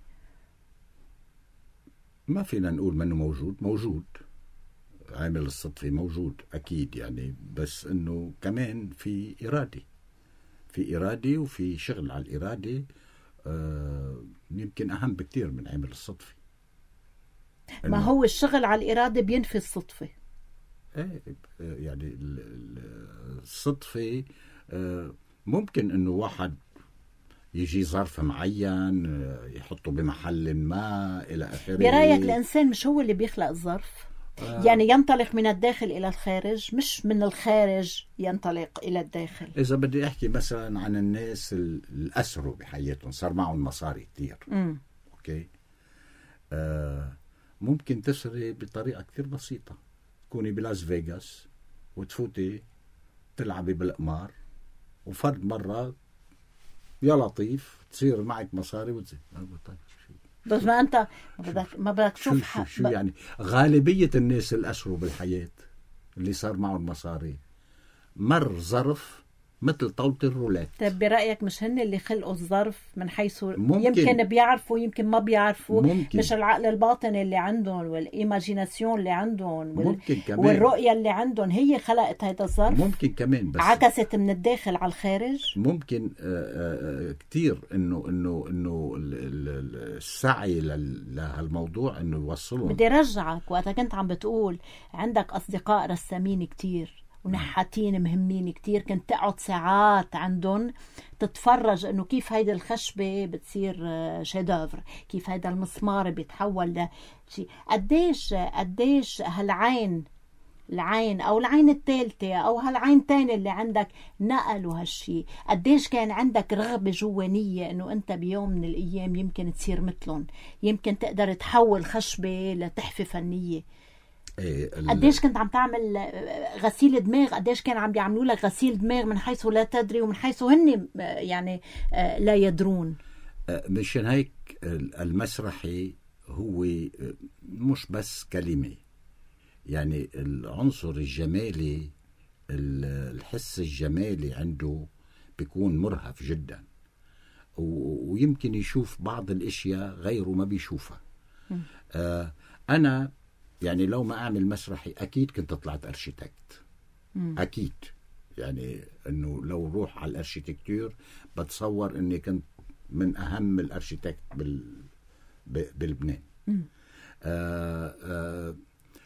ما فينا نقول منه موجود، موجود، عامل الصدفة موجود أكيد يعني، بس إنه كمان في إرادة، في إرادة وفي شغل على الإرادة. آه يمكن أهم بكتير من عامل الصدفة. ما هو الشغل على الإرادة بينفي الصدفة. ايه يعني الصدفة آه ممكن إنه واحد يجي ظرف معين يحطه بمحل ما إلى آخره. برأيك الإنسان مش هو اللي بيخلق الظرف؟ آه. يعني ينطلق من الداخل إلى الخارج، مش من الخارج ينطلق إلى الداخل. إذا بدي أحكي مثلا عن الناس الأسروا بحياتهم، صار معهم مصاري كتير. م. أوكي. آه ممكن تسري بطريقة كتير بسيطة، تكوني بلاس فيغاس وتفوتي تلعبي بالقمار، وفرد مرة يا لطيف تصير معك مصاري وتصير. طيب بس ما أنت ما بدك ما بدك تشوف شو, شو, شو يعني غالبية الناس الأسروا بالحياة اللي صار معهم مصاري مر ظرف مثل طاولة الرولات. طيب برأيك مش هن اللي خلقوا الظرف من حيث ممكن. يمكن بيعرفوا يمكن ما بيعرفوا؟ ممكن. مش العقل الباطني اللي عندهم والايماجيناسيون اللي عندهم وال... ممكن كمان. والرؤية اللي عندهم هي خلقت هذا الظرف؟ ممكن كمان، بس عكست من الداخل على الخارج. ممكن آآ آآ كتير انه انه انه السعي لهالموضوع انه يوصلهم. بدي رجعك وقتها كنت عم بتقول عندك اصدقاء رسامين كتير ونحاتين مهمين كتير، كنت تقعد ساعات عندهم تتفرج انه كيف هيدا الخشبة بتصير شيدوفر، كيف هيدا المسمار بيتحول لشيء. قديش قديش هالعين العين او العين الثالثة او هالعين الثانية اللي عندك نقلوا هالشي؟ قديش كان عندك رغبة جوانية انه انت بيوم من الايام يمكن تصير مثلهم، يمكن تقدر تحول خشبة لتحفة فنية؟ قديش كنت عم تعمل غسيل دماغ، قديش كان عم بيعملوا لك غسيل دماغ من حيث لا تدري ومن حيث هن يعني لا يدرون. مشان هيك المسرحي هو مش بس كلمة، يعني العنصر الجمالي، الحس الجمالي عنده بيكون مرهف جدا، ويمكن يشوف بعض الاشياء غيره ما بيشوفها. آه انا يعني لو ما اعمل مسرحي اكيد كنت طلعت ارشيتكت، اكيد. يعني انه لو روح على الارشيتكتور بتصور اني كنت من اهم الارشيتكت بال بلبنان. آه آه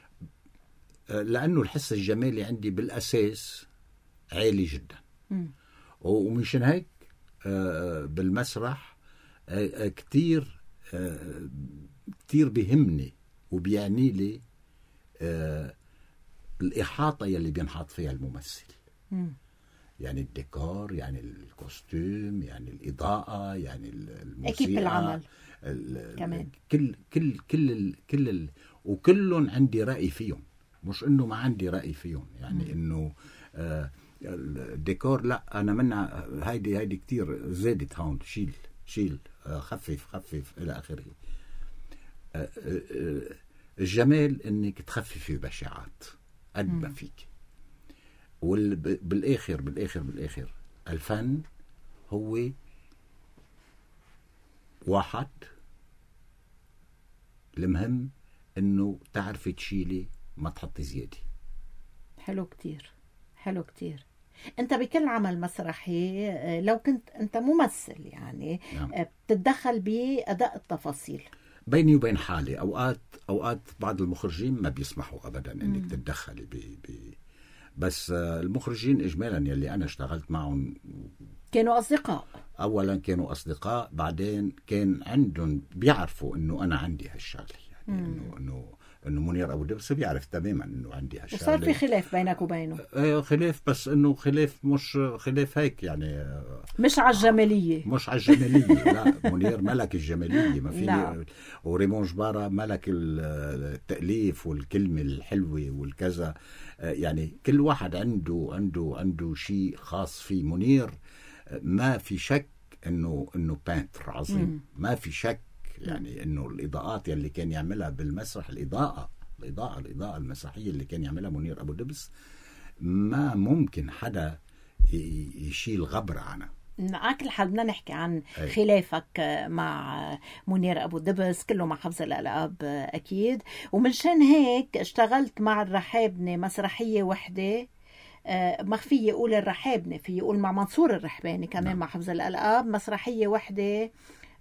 لانه الحس الجمالي عندي بالاساس عالي جدا. ومشان هيك آه بالمسرح آه كتير آه كتير بيهمني وبيعني لي آه الإحاطة يلي بينحط فيها الممثل. م. يعني الديكور، يعني الكوستيم، يعني الإضاءة، يعني الموسيقى، أكيد العمل كمان. كل كل كل ال كل ال وكلهم عندي رأي فيهم، مش إنه ما عندي رأي فيهم. يعني م. إنه آه الديكور لا أنا منع هيدي هيدي كتير زادت هون، شيل شيل آه خفف خفف إلى آخره. آه آه الجمال انك تخففي بشاعات قد ما فيك. وبالاخر بالاخر بالاخر الفن هو واحد، المهم انه تعرفي تشيلي ما تحطي زياده. حلو كتير، حلو كتير. انت بكل عمل مسرحي لو كنت انت ممثل يعني نعم. بتتدخل بأداء التفاصيل بيني وبين حالي. اوقات اوقات بعض المخرجين ما بيسمحوا ابدا انك مم. تتدخلي ب... ب... بس المخرجين اجمالا يلي انا اشتغلت معهم كانوا اصدقاء. اولا كانوا اصدقاء، بعدين كان عندهم بيعرفوا انه انا عندي هالشغله، يعني انه انه انه منير ابو دبس بيعرف تماما انه عندي هالشغله. وصار في خلاف بينك وبينه؟ ايوه خلاف، بس انه خلاف مش خلاف هيك يعني مش على الجماليه، مش على الجماليه. لا منير ملك الجماليه، ما في. وريمون جبارة ملك التأليف والكلمه الحلوه والكذا. يعني كل واحد عنده عنده عنده شيء خاص فيه. منير ما في شك انه انه بانتر عظيم، مم. ما في شك يعني انه الاضاءات اللي كان يعملها بالمسرح، الاضاءه الاضاءه الاضاءه المسرحيه اللي كان يعملها منير ابو دبس ما ممكن حدا يشيل غبره عنها. معك لحد بدنا نحكي عن أي. خلافك مع منير ابو دبس كله مع حفظ الالقاب اكيد. ومنشان هيك اشتغلت مع الرحابنه مسرحيه وحده مخفيه، يقول الرحابنه في يقول مع منصور الرحباني كمان نعم. مع حفظ الالقاب مسرحيه وحده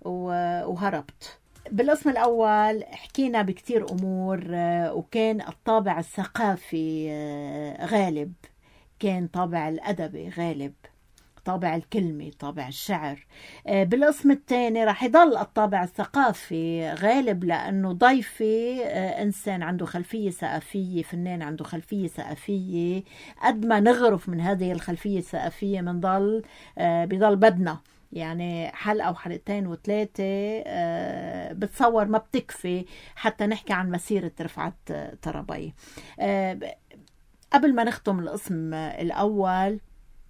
وهربت. بالقسم الأول حكينا بكتير أمور، وكان الطابع الثقافي غالب، كان طابع الأدبي غالب، طابع الكلمة، طابع الشعر. بالقسم الثاني راح يضل الطابع الثقافي غالب، لأنه ضيفي إنسان عنده خلفية ثقافية، فنان عنده خلفية ثقافية. قد ما نغرف من هذه الخلفية الثقافية منضل بضل بدنا يعني حلقة وحلقتين وثلاثة أه بتصور ما بتكفي حتى نحكي عن مسيرة رفعت طرابي. أه قبل ما نختم القسم الأول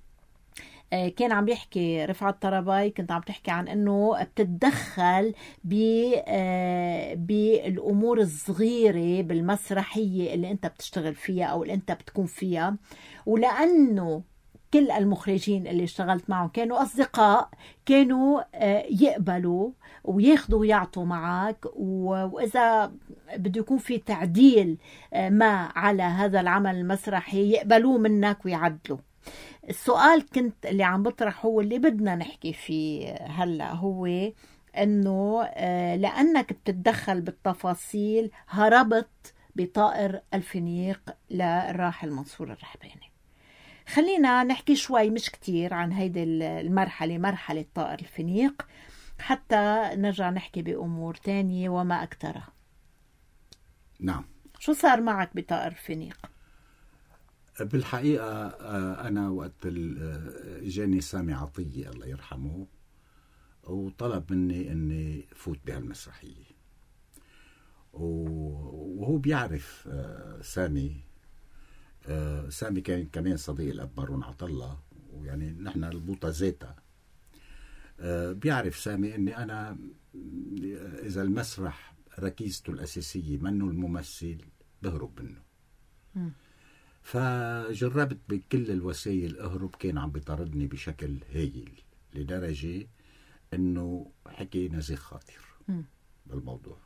أه كان عم بيحكي رفعت طرابي، كنت عم تحكي عن أنه بتتدخل أه بالأمور الصغيرة بالمسرحية اللي أنت بتشتغل فيها أو اللي أنت بتكون فيها، ولأنه كل المخرجين اللي اشتغلت معهم كانوا أصدقاء، كانوا يقبلوا وياخدوا ويعطوا معك، وإذا بده يكون في تعديل ما على هذا العمل المسرحي يقبلوه منك ويعدلوا. السؤال كنت اللي عم بطرح هو اللي بدنا نحكي فيه هلأ، هو أنه لأنك بتتدخل بالتفاصيل هربت بطائر الفينيق للراحل منصور الرحباني. خلينا نحكي شوي مش كتير عن هيدي المرحلة، مرحلة طائر الفينيق، حتى نرجع نحكي بأمور تانية وما أكترها. نعم. شو صار معك بطائر الفينيق؟ بالحقيقة أنا وقت جاني سامي عطية الله يرحمه وطلب مني أني فوت بهالمسرحية، وهو بيعرف سامي سامي كان كمان صديق الأب مارون عطلة، ويعني نحن البوطة زيتا. بيعرف سامي أني أنا إذا المسرح ركيزته الأساسية منه الممثل بهرب منه. م. فجربت بكل الوسائل أهرب، كان عم بيطاردني بشكل هايل لدرجة أنه حكي نزيه خاطر م. بالموضوع،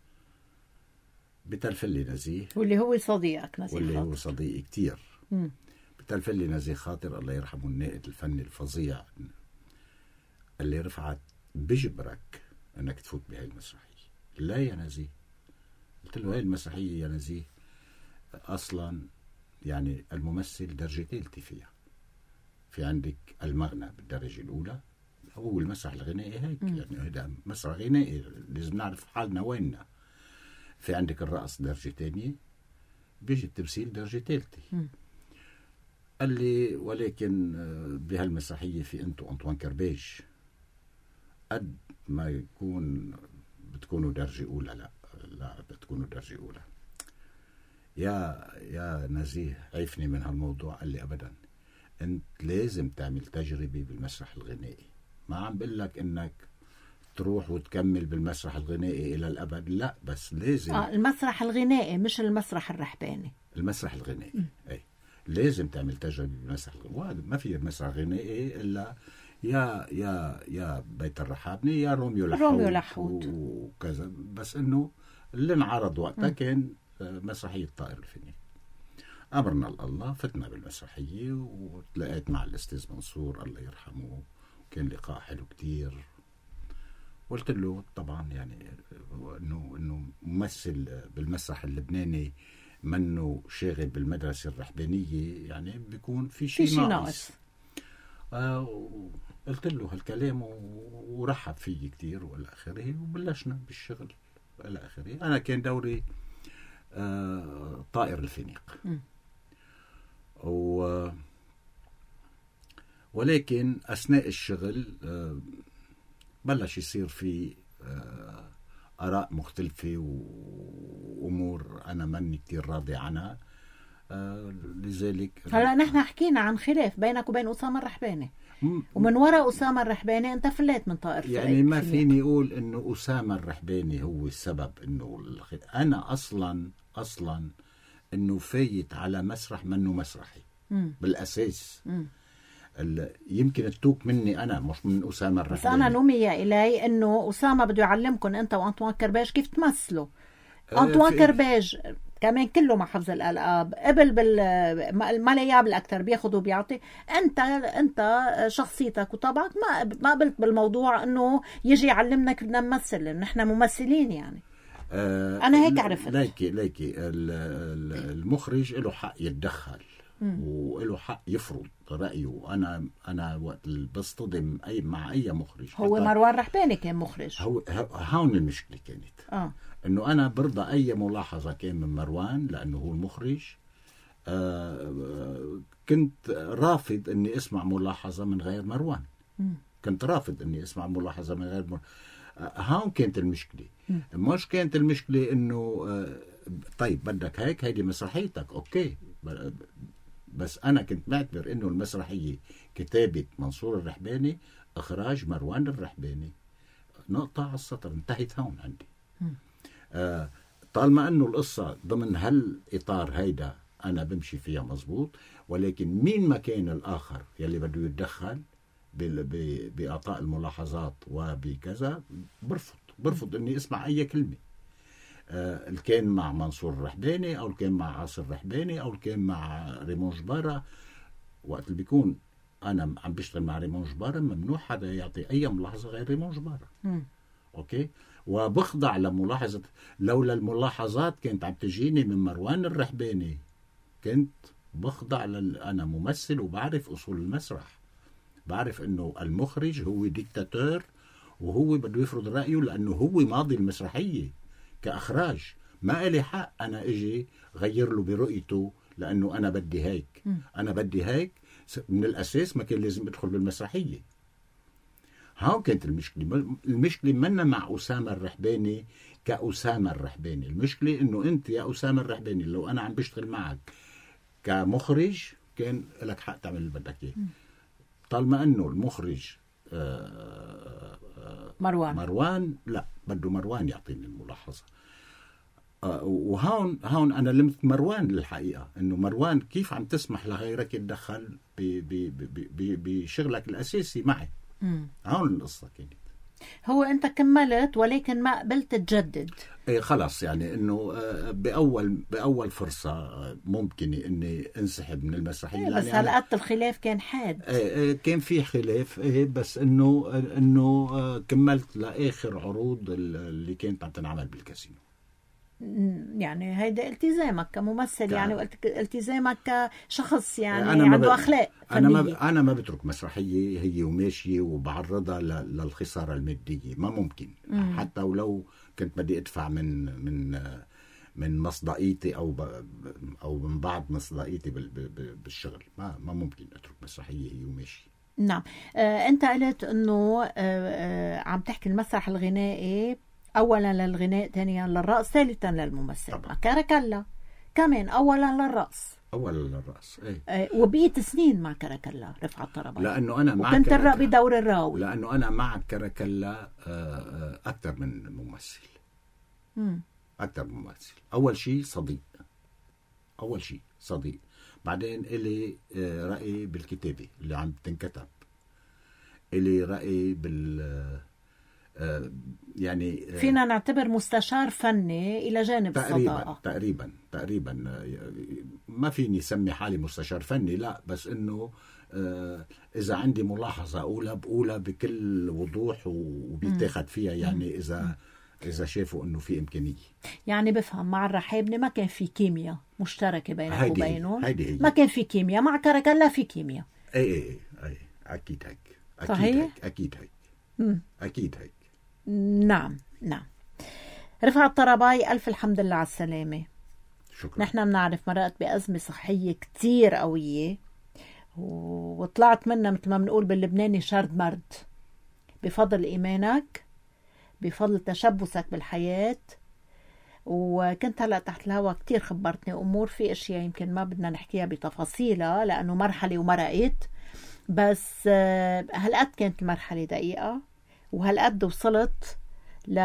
بتلفلي نزيه واللي هو صديقك نزيه واللي خاطر. هو صديقي كتير. بتلفلي نزيه خاطر الله يرحمه الناقد الفني الفظيع اللي رفعت بجبرك أنك تفوت بهاي المسرحية. لا يا نزيه، قلت له هاي المسرحية يا نزيه أصلا يعني الممثل درجة ثالثة فيها. في عندك المغنى بالدرجة الأولى، هو المسرح الغنائي هيك م. يعني هذا مسرح غنائي لازم نعرف حالنا ويننا. في عندك الرقص درجة ثانية، بيجي التمثيل درجة ثالثة. قال لي ولكن بهالمسرحية في أنتو أنطوان كرباج قد ما يكون بتكونوا درجة أولى. لا لا بتكونوا درجة أولى يا يا نزيه، عيفني من هالموضوع. قال لي أبدا، أنت لازم تعمل تجربة بالمسرح الغنائي. ما عم بقول لك إنك تروح وتكمل بالمسرح الغنائي إلى الأبد، لا، بس لازم آه المسرح الغنائي مش المسرح الرحباني. المسرح الغنائي أي لازم تعمل تجربة بالمسرح الغنائي. ما في مسرح غنائي إلا يا يا يا بيت الرحابني يا روميو لحوت, روميو لحوت. وكذا. بس إنه اللي انعرض وقتها كان مسرحية طائر الفينيق. أمرنا الله، فتنا بالمسرحية وتلاقيت مع الأستاذ منصور الله يرحمه، كان لقاء حلو كتير. قلت له طبعا يعني إنه إنه ممثل بالمسرح اللبناني منه شاغل بالمدرسة الرحبانية، يعني بيكون في شيء ناقص. ناقص. آه قلت له هالكلام ورحب فيه كتير والى آخره، وبلشنا بالشغل والى آخره. أنا كان دوري آه طائر الفينيق و ولكن أثناء الشغل آه بلش يصير في آه آراء مختلفة وأمور أنا ماني كتير راضي عنها. آه لذلك هلا نحن حكينا عن خلاف بينك وبين أسامة الرحباني، ومن وراء أسامة الرحباني أنت فليت من طائر يعني ما فيني أقول إنه أسامة الرحباني هو السبب. إنه الخ... أنا أصلا أصلا إنه فايت على مسرح منه مسرحي م. بالأساس. م. يمكن التوك مني أنا مش من أسامة الرحباني. بس أنا نمي إلي إنه أسامة بده يعلمكم أنت وأنطوان كرباج كيف تمثلوا. أه أنطوان في... كرباج كمان كله مع حفظ الألقاب، قبل بالملاياب الأكثر بياخد وبيعطي. أنت أنت شخصيتك وطبعك ما ما قبلت بالموضوع إنه يجي يعلمنا كيف بدنا نمثل، لأن إحنا ممثلين يعني. أه أنا هيك عرفت. ليكي ليكي المخرج له حق يتدخل وله حق يفرض رأيه. أنا أنا وقت بصطدم أي مع أي مخرج، هو مروان رحباني كان مخرج. هو هون المشكلة كانت آه. إنه أنا برضى أي ملاحظة كان من مروان لأنه هو المخرج. آه كنت رافض إني أسمع ملاحظة من غير مروان. م. كنت رافض إني أسمع ملاحظة من غير مروان. آه هون كانت المشكلة. م. مش كانت المشكلة إنه آه طيب بدك هيك هيدي مسرحيتك أوكي، بس أنا كنت معتبر إنه المسرحية كتابة منصور الرحباني، إخراج مروان الرحباني، نقطة على السطر، انتهت هون عندي. آه طالما إنه القصة ضمن هالإطار هيدا أنا بمشي فيها مزبوط، ولكن مين ما كان الآخر يلي بده يتدخل بإعطاء الملاحظات وبكذا برفض برفض إني أسمع أي كلمة. آه كان مع منصور الرحباني أو كان مع عاصر الرحباني أو كان مع ريمون جبارة، وقت اللي بيكون أنا عم بشتغل مع ريمون جبارة ممنوع حدا يعطي أي ملاحظة غير ريمون جبارة. م. أوكي، وبخضع لملاحظة. لولا الملاحظات كانت عم تجيني من مروان الرحباني كنت بخضع لل... أنا ممثل وبعرف أصول المسرح، بعرف إنه المخرج هو ديكتاتور وهو بده يفرض رأيه لأنه هو ماضي المسرحية كأخراج. ما إلي حق أنا إجي غير له برؤيته لأنه أنا بدي هيك. م. أنا بدي هيك من الأساس ما كان لازم أدخل بالمسرحية. هاو كانت المشكلة. المشكلة منا مع أسامة الرحباني كأسامة الرحباني، المشكلة إنه أنت يا أسامة الرحباني لو أنا عم بشتغل معك كمخرج كان لك حق تعمل اللي بدك إياه، طالما إنه المخرج آآ آآ مروان مروان لا بده مروان يعطيني الملاحظة. وهون هون أنا لمت مروان للحقيقة، إنه مروان كيف عم تسمح لغيرك يتدخل بشغلك الأساسي معي. مم. هون القصة كانت. هو أنت كملت ولكن ما قبلت تجدد. إيه خلاص، يعني إنه بأول بأول فرصة ممكن إني انسحب من المسرحية. إيه بس يعني هلقت الخلاف كان حاد. إيه كان في خلاف، إيه بس إنه إنه كملت لآخر عروض اللي كانت عم تنعمل بالكاسينو. يعني هيدا التزامك كممثل يعني والتزامك كشخص يعني أنا عنده أخلاق فنية. أنا ما أنا ما بترك مسرحية هي وماشية وبعرضها للخسارة المادية، ما ممكن. مم. حتى ولو كنت بدي أدفع من من من مصداقيتي أو أو من بعض مصداقيتي بالشغل، ما ما ممكن أترك مسرحية هي وماشية. نعم. آه أنت قلت إنه آه آه عم تحكي المسرح الغنائي أولا للغناء، ثانيا للرقص، ثالثا للممثل. طبعا. كاراكلا كمان أولا للرقص أولا للرقص إيه. آه وبقيت سنين مع كاراكلا رفعت طرباي، لأنه أنا مع وكنت الرق بدور الراوي، لأنه أنا مع كاراكلا أكثر من ممثل. مم. أكثر من ممثل. أول شيء صديق، أول شيء صديق، بعدين إلي رأي بالكتابة اللي عم تنكتب، إلي رأي بال يعني فينا نعتبر مستشار فني إلى جانب تقريبا الصداقة. تقريبا تقريبا ما فيني سمي حالي مستشار فني، لا، بس إنه إذا عندي ملاحظة أولى بأولى بكل وضوح وبيتاخد فيها، يعني إذا إذا شافوا إنه في إمكانية. يعني بفهم مع الرحابني ما كان في كيمياء مشتركة بينك وبينهم، ما كان في كيمياء. مع كاراكلا في كيمياء. أي أي أي أكيد هيك، أكيد صحيح؟ هيك أكيد هيك مم. أكيد هيك. نعم نعم. رفعت طرباي ألف الحمد لله على السلامة. شكرا. نحن بنعرف مرقت بأزمة صحية كتير قوية وطلعت منها مثل ما بنقول باللبناني شرد مرد، بفضل إيمانك، بفضل تشبثك بالحياة. وكنت هلأ تحت الهوا كتير خبرتني أمور، في أشياء يمكن ما بدنا نحكيها بتفاصيلها لأنه مرحلة ومرقت، بس هلقد كانت المرحلة دقيقة وهالقد وصلت ل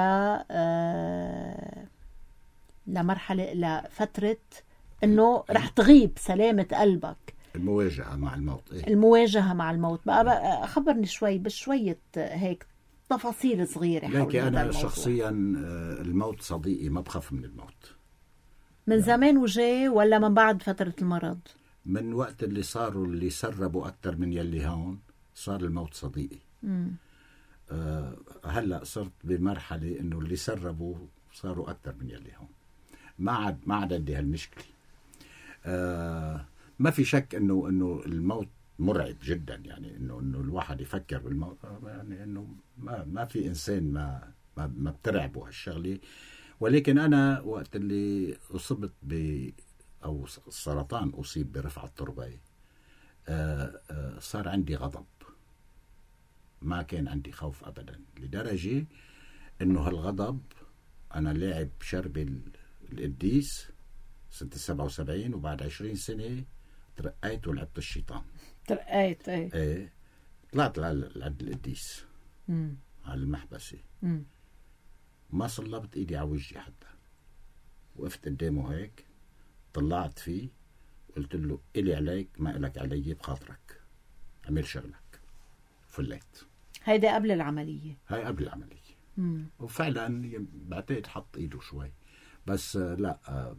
لمرحلة لفترة إنه رح تغيب سلامة قلبك. المواجهة مع الموت. إيه؟ المواجهة مع الموت. بقى, بقى خبرني شوي بشوية هيك تفاصيل صغيرة حول لكن أنا الموضوع. شخصيا الموت صديقي، ما بخاف من الموت. من يعني زمان وجاي ولا من بعد فترة المرض؟ من وقت اللي صاروا اللي سربوا أكتر من يلي هون صار الموت صديقي. مم. أه هلأ صرت بمرحلة إنه اللي سربوا صاروا أكتر من يلي هون. ما عاد ما عاد عندي هالمشكلة. أه ما في شك إنه إنه الموت مرعب جدا، يعني إنه إنه الواحد يفكر بالموت، يعني إنه ما ما في إنسان ما ما, ما بترعبه هالشغلة. ولكن أنا وقت اللي أصبت ب أو السرطان أصيب برفعت طرباي، أه أه صار عندي غضب، ما كان عندي خوف أبدا، لدرجة إنه هالغضب أنا لاعب شرب القديس سنة سبعة وسبعين، وبعد عشرين سنة ترقيت ولعبت الشيطان. ترقيت ايه ايه طلعت لعند القديس على المحبسة. مم. ما صلبت ايدي على وجهي حتى، وقفت قدامه هيك، طلعت فيه قلت له إلي عليك ما إلك علي بخاطرك، عمل شغلك. فليت. هيدا قبل العملية؟ هاي قبل العملية. مم. وفعلا بعتقد حط إيده شوي، بس لا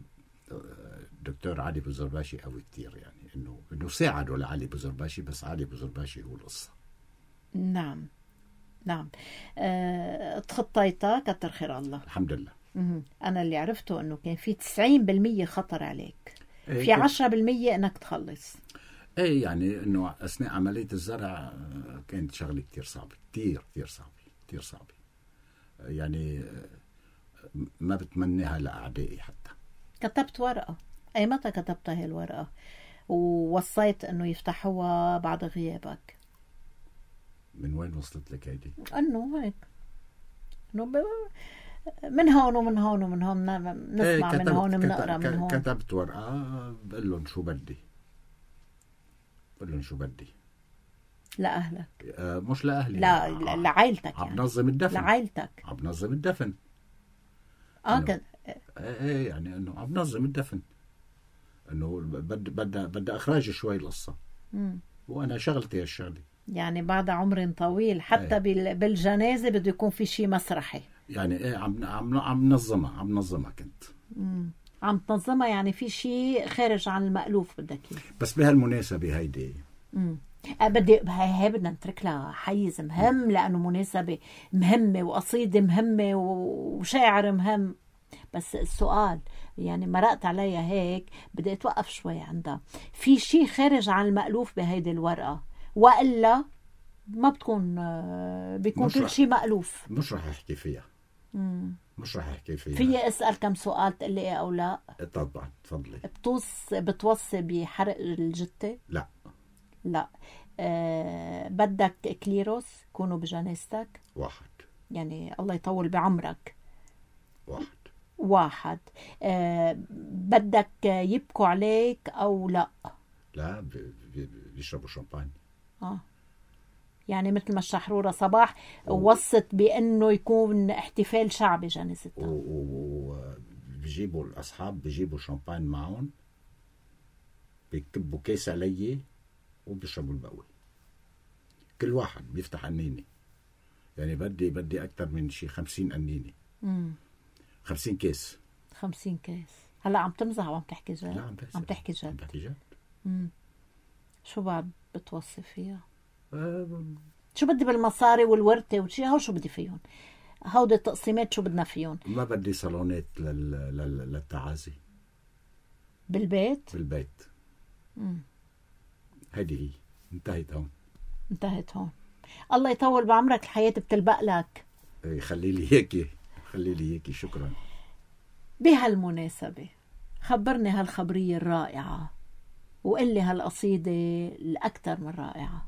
دكتور علي بزرباشي قوي كتير، يعني إنه إنه ساعدوا لعلي بزرباشي، بس علي بزرباشي هو القصة. نعم نعم. أه، تخطيتها كتر خير الله. الحمد لله. مم. أنا اللي عرفته إنه كان في تسعين بالمية خطر عليك، إيه في عشرة بالمية إنك تخلص. ايه يعني انه اثناء عمليه الزرع كانت شغله كتير صعبه، كتير كتير صعبه، كتير صعبه، يعني ما بتمنيها لاعدائي حتى. كتبت ورقه، اي متى كتبت هاي الورقه ووصيت انه يفتحوها بعد غيابك؟ من وين وصلت لك هيدي؟ انه هيك انه ب... من هون ومن هون ومن هون نسمع، إيه من هون بنقرا من هون. كتبت ورقه بقول لهم شو بدي، بقول لهم شو بدي لأهلك. آه مش لأهلي، لا لا لعائلتك، عم يعني نظم الدفن لعائلتك. عم نظم الدفن اه كان ايه يعني انه عم نظم الدفن، انه بدي بدي بدي اخراج شوي القصه. مم. وانا شغلتي هالشغله، يعني بعد عمر طويل حتى ايه. بالجنازه بده يكون في شيء مسرحي، يعني ايه عم عم عم نظمها عم نظمها كنت مم. عم تنظمها، يعني في شيء خارج عن المألوف بدك اياه. بس بهالمناسبه هيدي امم بدي هي بدنا نترك لها حيز مهم، لانه مناسبه مهمه وقصيده مهمه وشاعر مهم. بس السؤال يعني مرقت عليها هيك، بدي اتوقف شوي عندها. في شيء خارج عن المألوف بهيدي الورقه، والا ما بتكون بيكون كل شيء مألوف. مش رح احكي فيها. مم. مش رح احكي فيها. في اسال كم سؤال تقول لي ايه او لا؟ طبعا تفضلي. بتوص بتوصي بحرق الجثه؟ لا لا. أه بدك كليروس يكونوا بجنازتك؟ واحد. يعني الله يطول بعمرك. واحد. واحد. أه بدك يبكوا عليك او لا؟ لا بيشربوا شامبان. اه يعني مثل ما الشحرورة صباح وصت بانه يكون احتفال شعبي جنازتها. وبيجيبوا الاصحاب بيجيبوا شامبان معهم، بيكبوا كيس علي وبيشربوا البقوي. كل واحد بيفتح قنينه، يعني بدي بدي اكثر من شي خمسين قنينه. امم خمسين كيس. خمسين كيس. هلا عم تمزح وعم تحكي جد؟ لا عم, عم تحكي جد. عم تحكي جد. امم شو بعد بتوصي فيها؟ أه شو بدي بالمصاري والورثه وشي، هو شو بدي فيهم؟ هودي التقسيمات شو بدنا فيهم؟ ما بدي صالونات لل... لل... للتعازي. بالبيت؟ بالبيت. امم هيدي هي انتهت هون. انتهت هون. الله يطول بعمرك، الحياة بتلبق لك. خلي لي هيك، خلي لي هيك. شكرا. بهالمناسبة خبرني هالخبرية الرائعة، وقل لي هالقصيدة الأكثر من رائعة.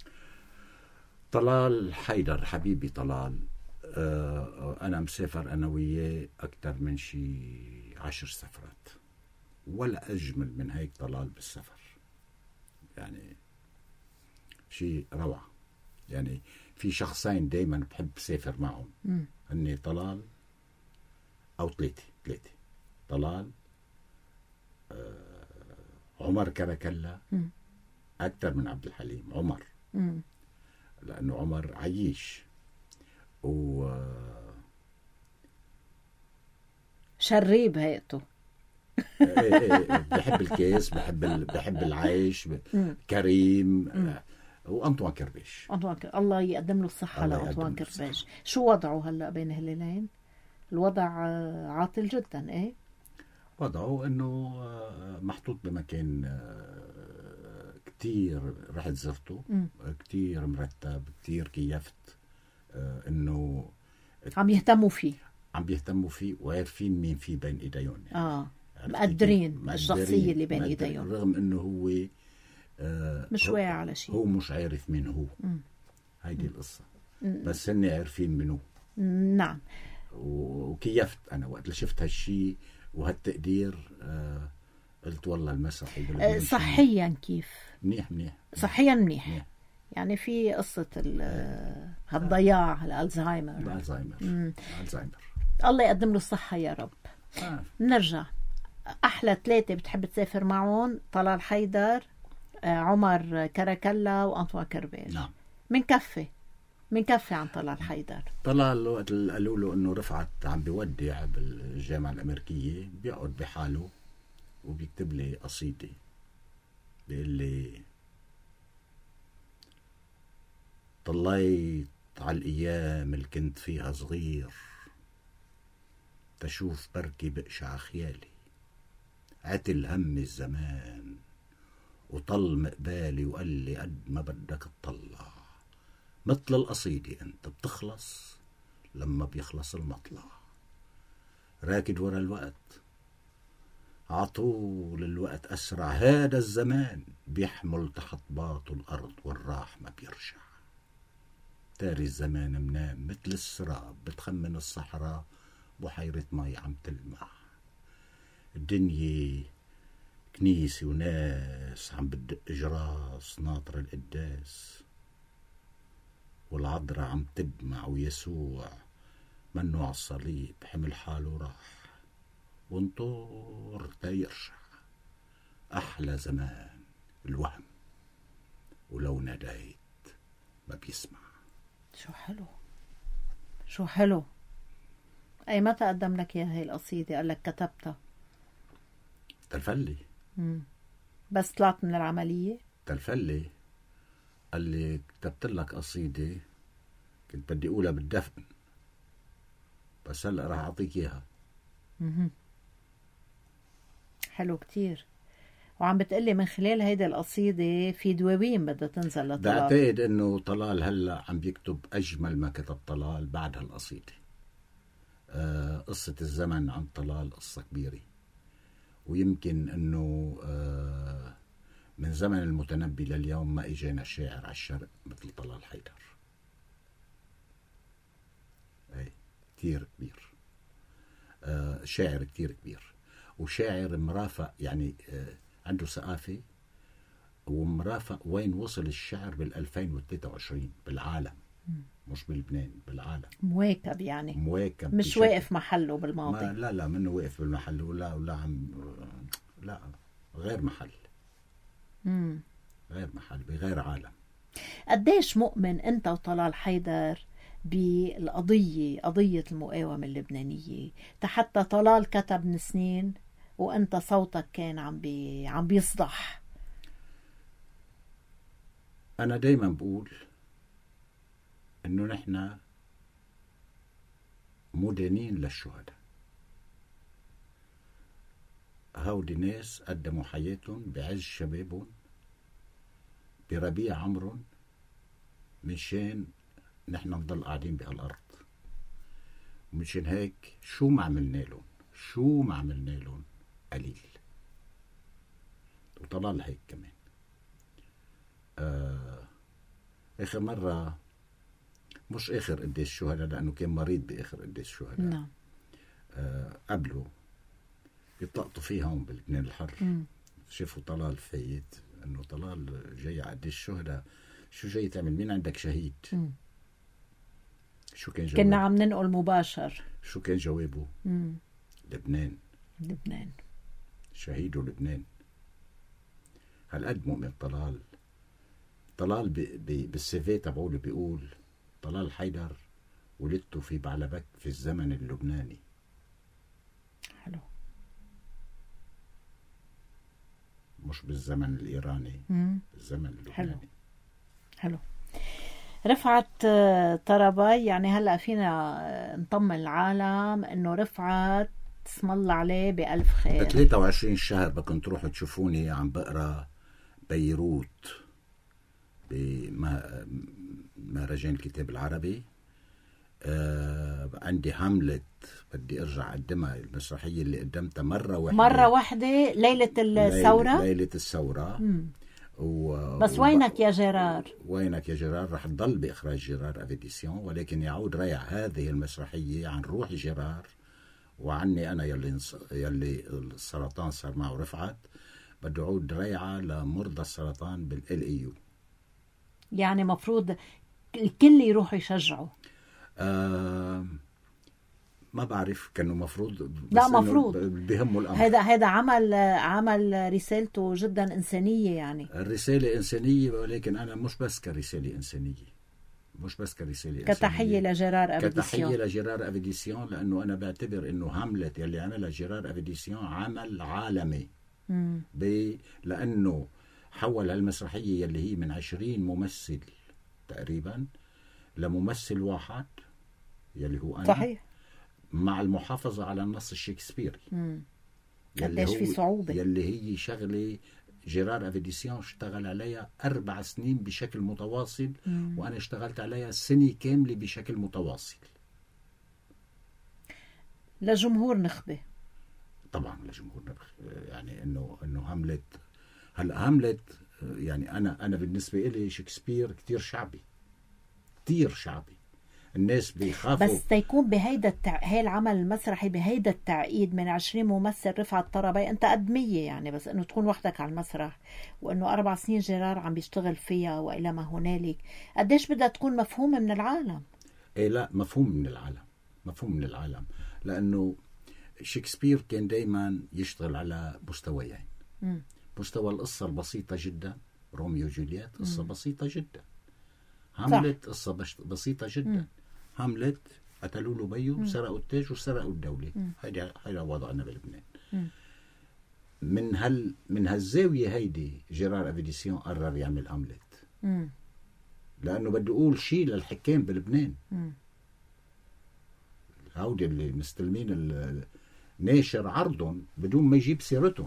طلال حيدر حبيبي طلال، آه أنا مسافر أنا وياه أكثر من شي عشر سفرات، ولا أجمل من هيك طلال بالسفر، يعني شيء روعة. يعني في شخصين دايما بحب سافر معهم، هني طلال أو ثلاثة ثلاثة طلال، آه عمر كركلا أكثر من عبد الحليم. عمر م. لأنه عمر عيش و شريب هيئته. بحب الكيس، بحب ال... بحب العيش، ب... كريم. آه. وأنطوان كرباش. أنطوان كر... الله يقدم له الصحة لأنطوان كرباش. شو وضعه هلا بين هالليلين؟ الوضع عاطل جدا. ايه وضعه انه محطوط بمكان كتير رحت زرته، كتير مرتب، كتير كيفت، انه عم يهتموا فيه عم بيهتموا فيه وعارفين مين فيه بين ايديهم، يعني اه مقدرين الشخصية اللي بين ايديهم، رغم انه هو آه مش واعي على شيء، هو مش عارف مين هو. م. هيدي القصة. م. بس هن عارفين منه. نعم. وكيفت انا وقت اللي شفت هالشي وهالتقدير، آه قلت والله المسرح آه صحيا كيف منيح منيح صحيا منيح, منيح. يعني في قصة هالضياع، الألزهايمر الألزهايمر الألزهايمر الله يقدم له الصحة يا رب. آه. نرجع أحلى ثلاثة بتحب تسافر معهم طلال حيدر، عمر كركلا، وأنطوان كرباج. نعم. من كفي من كفي عن طلال حيدر. طلال وقت اللي قالوا له انه رفعت عم بيودع بالجامعة الأمريكية بيقعد بحاله وبيكتب لي قصيدة بيقول لي: طليت على الأيام اللي كنت فيها صغير تشوف بركي بقشع خيالي، عتل هم الزمان وطل مقبالي وقال لي قد ما بدك تطلع، مثل القصيدة انت بتخلص لما بيخلص المطلع، راكد ورا الوقت عطول الوقت أسرع، هذا الزمان بيحمل تحت باطه الأرض والراح ما بيرجع، تاري الزمان منام مثل السراب بتخمن الصحراء بحيرة مي عم تلمع، الدنيا كنيسة وناس عم بدق جراس ناطر القداس، والعذراء عم تدمع ويسوع منه على الصليب حمل حاله راح، وانطر تا يرجع، أحلى زمان الوهم ولو ناديت ما بيسمع. شو حلو شو حلو. أي متى قدم لك يا هاي القصيدة؟ قال لك كتبتها؟ تلفلي. مم. بس طلعت من العملية؟ تلفلي قال لي كتبت لك قصيدة كنت بدي أقولها بالدفن، بس هلأ راح أعطيك إياها. مم. حلو كتير. وعم بتقلي من خلال هيدا القصيدة في دواوين بدها تنزل لطلال. بعتقد إنه طلال هلأ عم بيكتب أجمل ما كتب طلال بعد هالقصيدة. آه قصة الزمن عن طلال قصة كبيرة، ويمكن إنه آه من زمن المتنبي لليوم ما إجينا شاعر على الشرق مثل طلال حيدر. أي كتير كبير. آه شاعر كتير كبير، وشاعر مرافق، يعني آه عنده ثقافة ومرافق وين وصل الشعر بالألفين وثلاثة وعشرين بالعالم. م. مش بلبنان، بالعالم مواكب، يعني مواكب، مش واقف محله بالماضي. لا لا منه واقف بالمحل، ولا ولا عم لا غير محل. مم. غير محل بغير عالم. قديش مؤمن انت وطلال حيدر بالقضية، قضية المقاومة اللبنانية؟ حتى طلال كتب من سنين وانت صوتك كان عم بي عم بيصدح. انا دايما بقول انه نحن مدانين للشهداء. هودي ناس قدموا حياتهم بعز شبابهم بربيع عمرهم مشان نحن نضل قاعدين بهالارض، ومشان هيك شو ما عملنا لهم شو ما عملنا لهم قليل. وطلال هيك كمان. آه اخر مرة، مش اخر قديش الشهداء لانه كان مريض باخر قديش الشهداء. نعم. آه قبله بيطلقطوا فيه هون بلبنان الحر. م. شافوا طلال فايت، انه طلال جاي على قديش الشهداء، شو جاي تعمل؟ مين عندك شهيد؟ م. شو كان جوابه؟ كنا عم ننقل مباشر. شو كان جوابه؟ م. لبنان لبنان شهيد لبنان. هالقد مؤمن طلال. طلال بالسيفي تبعوله بيقول طلال حيدر ولدته في بعلبك في الزمن اللبناني. حلو. مش بالزمن الإيراني. مم. الزمن اللبناني. حلو حلو. رفعت طرباي، يعني هلأ فينا نطمن العالم انه رفعت اسم الله عليه بألف خير. ثلاثة وعشرين شهر بدكم تروحوا تشوفوني عم بقرا بيروت بمهرجان الكتاب العربي. آه عندي هاملت بدي ارجع اقدمها، المسرحيه اللي قدمتها مره واحده مره واحده ليله الثوره. ليله الثوره. و... بس وينك يا جيرار؟ وينك يا جيرار رح تضل باخراج جيرار افيديسيون، ولكن يعود ريع هذه المسرحيه عن روح جيرار وعني انا يلي يلي السرطان صار معه رفعت. بده يعود ريعه لمرضى السرطان بالال ايو. يعني مفروض الكل يروح يشجعوا. آه ما بعرف كانوا مفروض، لا مفروض بهمه الأمر. هذا هذا عمل عمل رسالته جدا إنسانية، يعني الرسالة إنسانية، ولكن أنا مش بس كرسالة إنسانية، مش بس كرسالة إنسانية، كتحية لجيرار أفيديسيون، كتحية لجيرار أفيديسيون، لأنه أنا بعتبر إنه هاملت يلي عملها جيرار أفيديسيون عمل عالمي. ب... لأنه حول المسرحية يلي هي من عشرين ممثل تقريبا لممثل واحد يلي هو أنا، صحيح، مع المحافظة على النص الشكسبيري. قديش في صعوبة، يلي هي شغلة جيرار أفيديسيون اشتغل عليها أربع سنين بشكل متواصل. مم. وأنا اشتغلت عليها سنة كاملة بشكل متواصل لجمهور نخبة. طبعا لجمهور نخبة، يعني إنه إنه هاملت، هلا هاملت يعني أنا أنا بالنسبة إلي شكسبير كتير شعبي، كتير شعبي، الناس بيخافوا. بس تيكون بهيدا التع... هي العمل المسرحي بهيدا التعقيد من عشرين ممثل، رفعت طربي انت قد مية، يعني بس انه تكون وحدك على المسرح، وانه اربع سنين جيرار عم بيشتغل فيها والى ما هنالك، قديش بدها تكون مفهومة من العالم؟ ايه لا مفهوم من العالم، مفهوم من العالم، لانه شكسبير كان دايما يشتغل على مستويين. م. مستوى القصة البسيطة جدا، روميو وجولييت قصة م. بسيطة جدا. هاملت قصة بسيطة جدا. م. هاملت قتلوا له بيو، سرقوا التاج وسرقوا الدولة. هيدا هيدا وضعنا بلبنان. م. من هال من هالزاوية هيدي جيرار أفيديسيون قرر يعمل هاملت. م. لأنه بده يقول شيء للحكام بلبنان. م. هودي اللي مستلمين ناشر عرضهم بدون ما يجيب سيرتهم.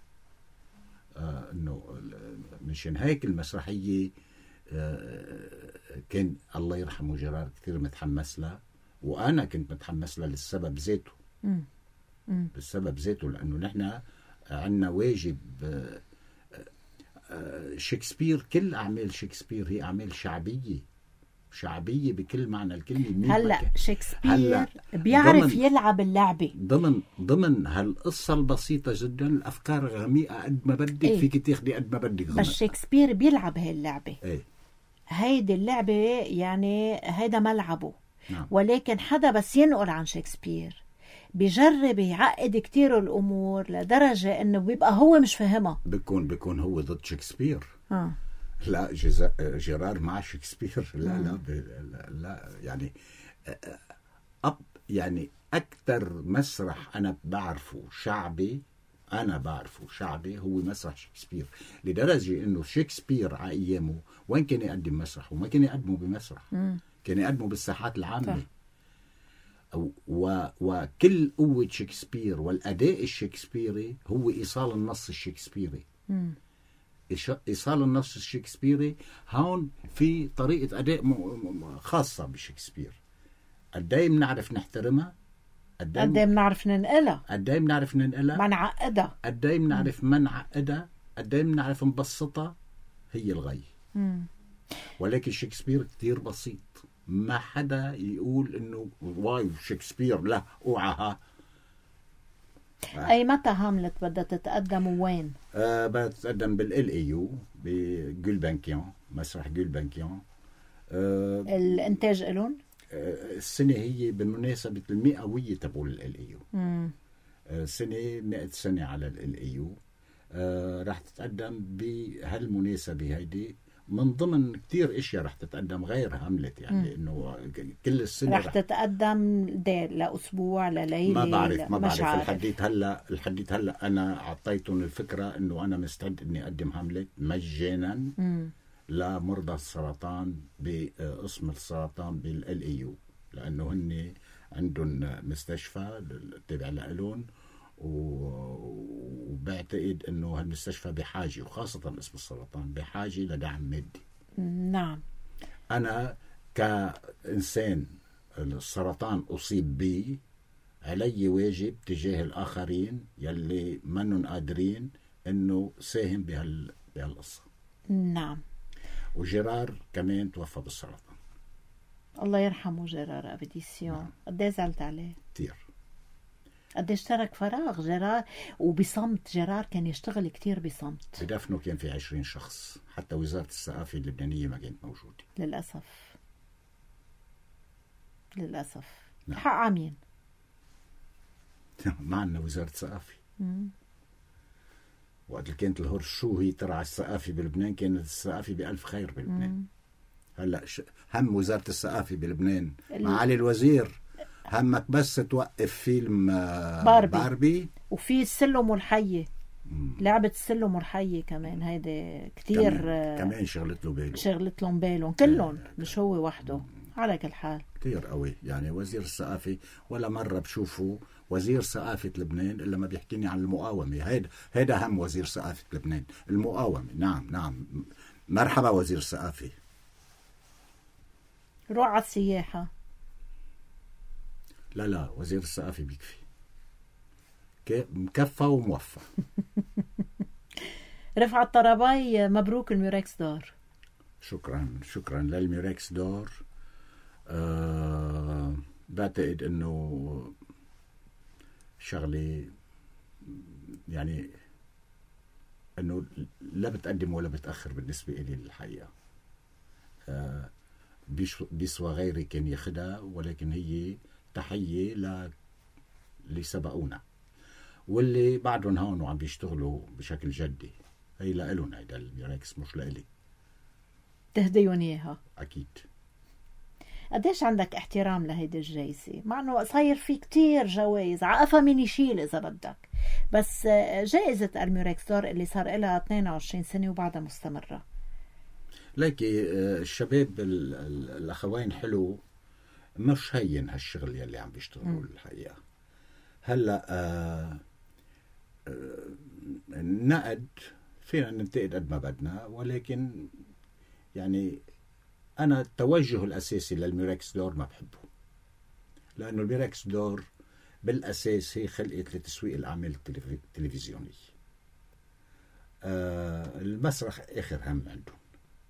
آه انه مشان هيك المسرحية آه كان الله يرحمه جيرار كثير متحمس لها، وانا كنت متحمس لها للسبب ذاته. م. م. بالسبب ذاته، لانه نحن عندنا واجب. آه آه شكسبير، كل اعمال شكسبير هي اعمال شعبيه، شعبية بكل معنى الكلمة. هلا شكسبير هلأ بيعرف ضمن يلعب اللعبة ضمن ضمن هالقصة البسيطة جدا، الأفكار غميقة قد ما بدك. ايه؟ فيك تاخدي قد ما بدك. بس شكسبير بيلعب هاي اللعبة. ايه؟ هيدي اللعبة يعني هيدا ملعبه. نعم. ولكن حدا بس ينقل عن شكسبير بيجرب يعقد كتير الأمور لدرجة إنه بيبقى هو مش فاهمها. بيكون بيكون هو ضد شكسبير. اه لا جيرار مع شكسبير. لا لا, لا لا يعني أب يعني أكتر مسرح أنا بعرفه شعبي، أنا بعرفه شعبي هو مسرح شكسبير، لدرجة إنه شكسبير على أيامه وين كان يقدم مسرح؟ وما كان يقدمه بمسرح، مم. كان يقدمه بالساحات العامة. و... وكل قوة شكسبير والأداء الشكسبيري هو إيصال النص الشكسبيري. مم. إيصال النص الشكسبيري هون في طريقة أداء خاصة بشكسبير، قداي بنعرف نحترمها، قداي بنعرف ننقلها، قداي بنعرف ننقلها ما نعقدها، قداي بنعرف ما نعقدها، قداي بنعرف نبسطها، هي الغاية. ولكن شكسبير كتير بسيط، ما حدا يقول إنه واي شكسبير، لا اوعها. أي متى هاملت بدها تتقدم وين؟ آه بدها تتقدم بالال اي يو بجولبانكيون، مسرح جولبانكيون. آه الانتاج إلون؟ آه السنة هي بالمناسبة المئوية تبع ال اي يو. آه سنة مئة سنة على ال اي يو. آه راح تتقدم بهالمناسبة هيدي من ضمن كتير اشياء رح تتقدم غير هاملت، يعني انه كل السنه رح, رح تتقدم دير لاسبوع لليله. ما بعرف ما بعرف الحديث هلا الحديث هلا انا اعطيتهم الفكره انه انا مستعد اني اقدم هاملت مجانا م. لمرضى السرطان بقسم السرطان بالال اي يو، لانه هن عندهم مستشفى تابع لهم، وبعتقد انه هالمستشفى بحاجه، وخاصه قسم السرطان بحاجه لدعم مادي. نعم. انا كانسان السرطان اصيب به، علي واجب تجاه الاخرين يلي منن قادرين انه ساهم بهال بهالقصه. نعم. وجيرار كمان توفى بالسرطان، الله يرحمه جيرار أفيديسيون. نعم. قد ايه زعلت عليه؟ كثير. قديش ترك فراغ جيرار وبصمت. جيرار كان يشتغل كتير بصمت. بدفنه كان في عشرين شخص، حتى وزارة الثقافة اللبنانية ما كانت موجودة للأسف. للأسف. نعم. حق عمين. ما عندنا وزارة ثقافة. مم. وقت اللي كانت الهور شو هي ترعى الثقافة بلبنان، كانت الثقافة بألف خير بلبنان. مم. هلا هم وزارة الثقافة بلبنان ال- معالي الوزير همك بس توقف فيلم آه، باربي. باربي. وفي السلم والحية، مم. لعبة السلم والحية كمان، هيدي كتير كمان, آه، كمان شغلت له باله شغلت لهم بالهم كلهم، مش هو وحده. على كل حال كتير قوي. يعني وزير الثقافة ولا مرة بشوفه وزير ثقافة لبنان إلا ما بيحكيني عن المقاومة. هيدا هيدا هم وزير ثقافة لبنان، المقاومة. نعم نعم، مرحبا وزير الثقافة. روح على السياحة. لا لا، وزير الثقافة بيكفي، كي- مكفى وموفى. رفعت طراباي مبروك الميركس دور. شكرا شكرا للميركس دور. أه بعتقد انه شغلة يعني انه لا بتقدم ولا بتأخر بالنسبة لي الحقيقة. أه بيسوى غيري كان ياخدها، ولكن هي تحية ل اللي سبقونا واللي بعدهم هون وعم بيشتغلوا بشكل جدي. هي لإلهم هيدا الميركس، مش لإلي. تهديهم اياها. أكيد. قديش عندك احترام لهيدي الجايزة؟ مع انه صاير في كتير جوائز عقفة من يشيل اذا بدك، بس جائزة الميركس دور اللي صار لها اثنين وعشرين سنة وبعدها مستمرة. لكن الشباب ال- ال- الأخوين حلو، مش هين هالشغل يلي عم بيشتغلوا الحقيقة. هلا آه آه النقد فينا ننتقد قد ما بدنا، ولكن يعني أنا التوجه الأساسي للميركس دور ما بحبه، لأنه الميركس دور بالأساس هي خلقت لتسويق الأعمال التلف- التلفزيونية. آه المسرح آخر هم عندهم.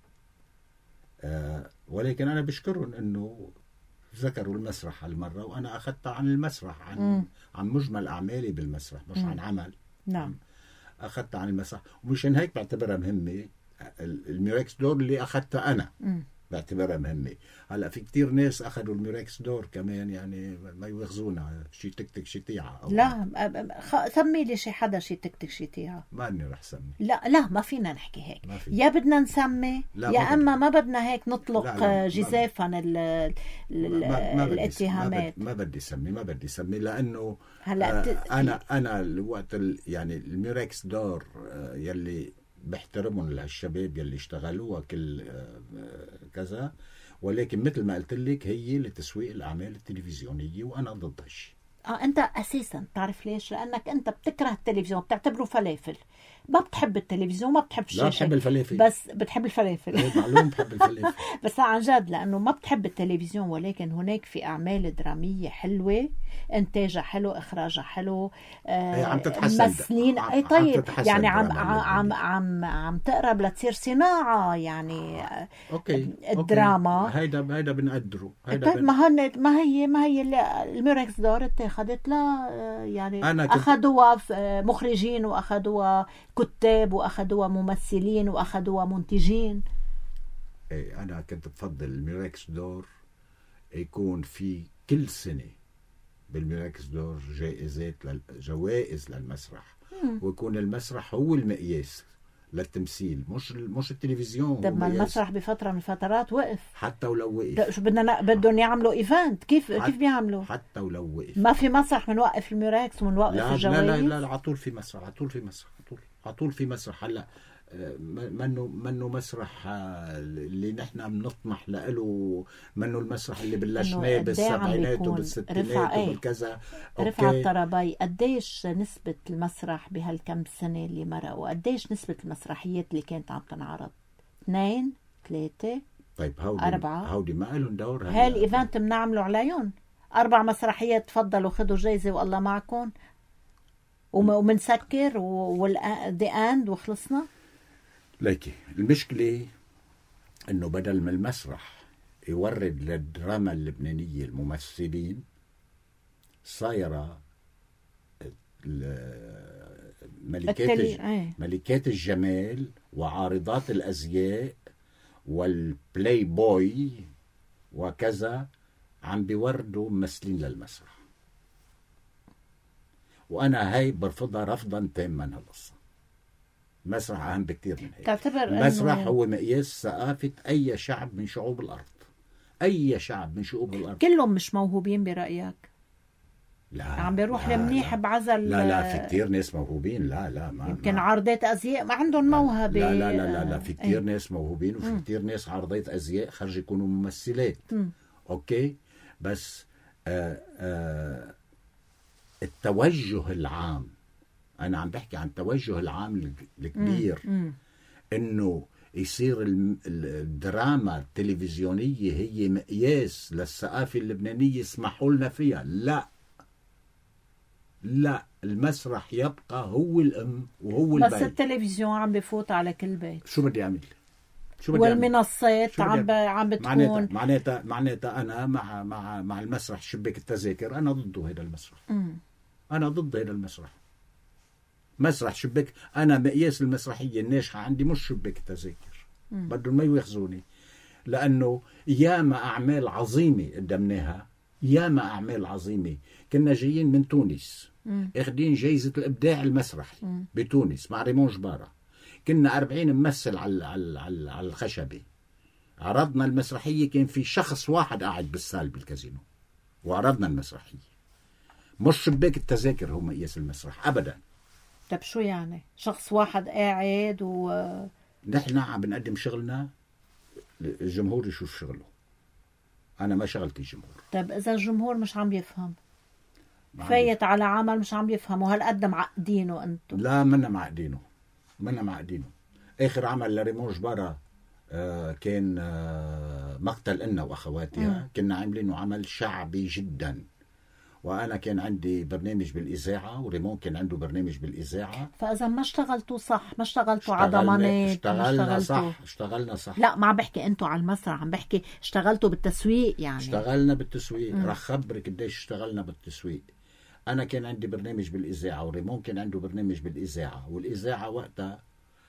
آه ولكن أنا بشكرهم أنه ذكروا المسرح هالمرة، وأنا أخذتها عن المسرح، عن مم. عن مجمل أعمالي بالمسرح، مش مم. عن عمل. نعم. أخذتها عن المسرح، ومشان هيك بعتبرها مهمة. الميركس دور اللي أخذتها أنا مم. بعتبرها مهمة. هلا في كتير ناس أخذوا الميركس دور كمان، يعني ما يوخزونا شي تكتك شي تيعة. لا خ... سمي لي شي حدا شي تكتك شي تيها. ما أني رح سمي. لا لا، ما فينا نحكي هيك. ما في. يا بدنا نسمي لا، يا ما اما بدي. ما بدنا هيك نطلق لا، لا، ما- جزافا ال... ال... ما, ما بدي الاتهامات. ما بدي, ما بدي سمي ما بدي سمي لأنه هلا آه ت... أنا أنا الوقت ال... يعني الميركس دور آه يلي بحترمهم لهالشباب يلي اشتغلوها كل آه كذا، ولكن مثل ما قلت لك هي لتسويق الأعمال التلفزيونية، وأنا ضد هالشيء. اه انت اساسا بتعرف ليش؟ لانك انت بتكره التلفزيون، بتعتبره فلافل، ما بتحب التلفزيون، ما بتحب الشاشه. لا بحب الفلافل، بس بتحب الفلافل. إيه معلوم بحب الفلافل. بس عن جد، لانه ما بتحب التلفزيون، ولكن هناك في اعمال دراميه حلوه، انتاجها حلو، اخراجها حلو، هي عم آه تتحسن. ممثلين عم- اي عم طيب، تتحسن يعني عم دراما عم اللبنانية. عم عم تقرب لتصير صناعه يعني. اوكي الدراما. أوكي. هيدا هيدا بنقدره. هيدا طيب بن... ما هن ما هي ما هي اللي- الميركس دور اتخذت لا يعني أنا كنت- اخذوها ف- مخرجين، واخذوها كتاب، واخذوها ممثلين، واخذوها منتجين. ايه انا كنت بفضل الميركس دور يكون في كل سنة بالميركس دور جائزات لل... جوائز للمسرح، مم. ويكون المسرح هو المقياس للتمثيل، مش مش التلفزيون. طب هو ما مقياس. المسرح بفتره من الفترات وقف. حتى ولو ده وقف. شو بدنا ن- بدهم يعملوا ايفنت؟ كيف حت- كيف بيعملوا؟ حتى ولو وقف. ما في مسرح بنوقف الميركس وبنوقف لا الجوائز. لا لا لا على طول في مسرح، على طول في مسرح، على طول على طول في مسرح. هلا آه، منه منه مسرح آه، اللي نحن بنطمح له، منه المسرح اللي بلشناه إنه قد إيه عم بالسبعينات بيكون وبالستينات رفع إيه؟ وبالكذا. رفعت اوكي طراباي، قديش نسبة المسرح بهالكم سنة اللي مرقوا؟ قديش نسبة المسرحيات اللي كانت عم تنعرض؟ اثنين، ثلاثة، طيب هودي أربعة. هودي ما لهم دور. هاي الايفنت بنعمله عليهم أربع مسرحيات، تفضلوا خذوا جايزة والله معكم، وم- ومنسكر والدي اند وخلصنا. ليكي المشكلة انه بدل ما المسرح يورد للدراما اللبنانية الممثلين، صايرة ال- ملكات التلي... الج... ايه. ملكات الجمال وعارضات الأزياء والبلاي بوي وكذا عم بيوردوا ممثلين للمسرح. وأنا هاي برفضها رفضا تاما هالقصة. المسرح أهم بكتير من هيك. تعتبر المسرح إنه هو مقياس ثقافة أي شعب من شعوب الأرض. أي شعب من شعوب الأرض. كلهم مش موهوبين برأيك؟ لا عم بيروح لا لمنيح لا. بعزل. لا لا في كتير ناس موهوبين. لا لا ما يمكن ما. عارضات أزياء ما عندهم موهبة. لا لا لا لا, لا. في كتير ايه. ناس موهوبين وفي مم. كتير ناس عارضات أزياء خرج يكونوا ممثلات. مم. أوكي بس آآ آآ التوجه العام، أنا عم بحكي عن التوجه العام الكبير، مم. إنه يصير الدراما التلفزيونية هي مقياس للثقافة اللبنانية، اسمحوا لنا فيها. لا لا، المسرح يبقى هو الأم وهو بس البيت. التلفزيون عم بفوت على كل بيت. شو بدي أعمل؟ شو بدي أعمل؟ والمنصات عم ب... عم بتكون معناتها معناتها معناتها أنا مع مع مع المسرح شباك التذاكر، أنا ضده هذا المسرح. مم. أنا ضد هذا المسرح. مسرح شباك، أنا مقياس المسرحية الناجحة عندي مش شباك التذاكر. بدهم ما ياخذوني، لأنه ياما أعمال عظيمة قدمناها، ياما أعمال عظيمة. كنا جايين من تونس اخدين جايزة الإبداع المسرحي مم. بتونس مع ريمون جبارة. كنا أربعين ممثل على على على على الخشبة. عرضنا المسرحية كان في شخص واحد قاعد بالسال بالكازينو وعرضنا المسرحية. مش شباك التذاكر هو مقياس المسرح أبدا. طب شو يعني شخص واحد قاعد و نحن عم بنقدم شغلنا، الجمهور يشوف شغله. أنا ما شغلتي الجمهور. طب إذا الجمهور مش عم يفهم، فايت على عمل مش عم يفهموا، هل قد معقدينه أنتم؟ لا منا معقدينه، منا معقدينه. آخر عمل لريمون جبارة آه كان آه مقتل إنا وأخواتها. مم. كنا عاملينه عمل شعبي جدا، وأنا كان عندي برنامج بالإذاعة وريمون كان عنده برنامج بالإذاعة. فإذا ما اشتغلتوا صح، ما اشتغلتوا على ضمانات، اشتغلنا صح اشتغلنا صح. لا ما عم بحكي أنتوا على المسرح، عم بحكي اشتغلتوا بالتسويق. يعني اشتغلنا بالتسويق. مم. رح خبرك قديش اشتغلنا بالتسويق. أنا كان عندي برنامج بالإذاعة وريمون كان عنده برنامج بالإذاعة، والإذاعة وقتها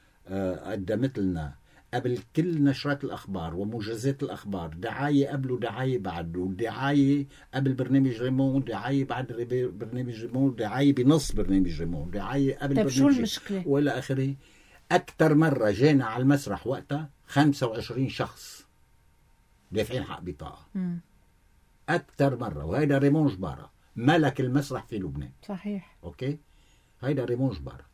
آه قدمت لنا قبل كل نشرات الأخبار وموجزات الأخبار دعاية قبل ودعاية بعد، ودعاية قبل برنامج ريمون، دعاية بعد برنامج ريمون، دعاية بنص برنامج ريمون، دعاية قبل طيب برنامج. شو المشكلة؟ وإلى آخره. أكثر مرة جينا على المسرح وقتها خمسة وعشرين شخص دافعين حق بطاقة. مم. أكثر مرة. وهيدا ريمون جبارة ملك المسرح في لبنان. صحيح. أوكي، هيدا ريمون جبارة.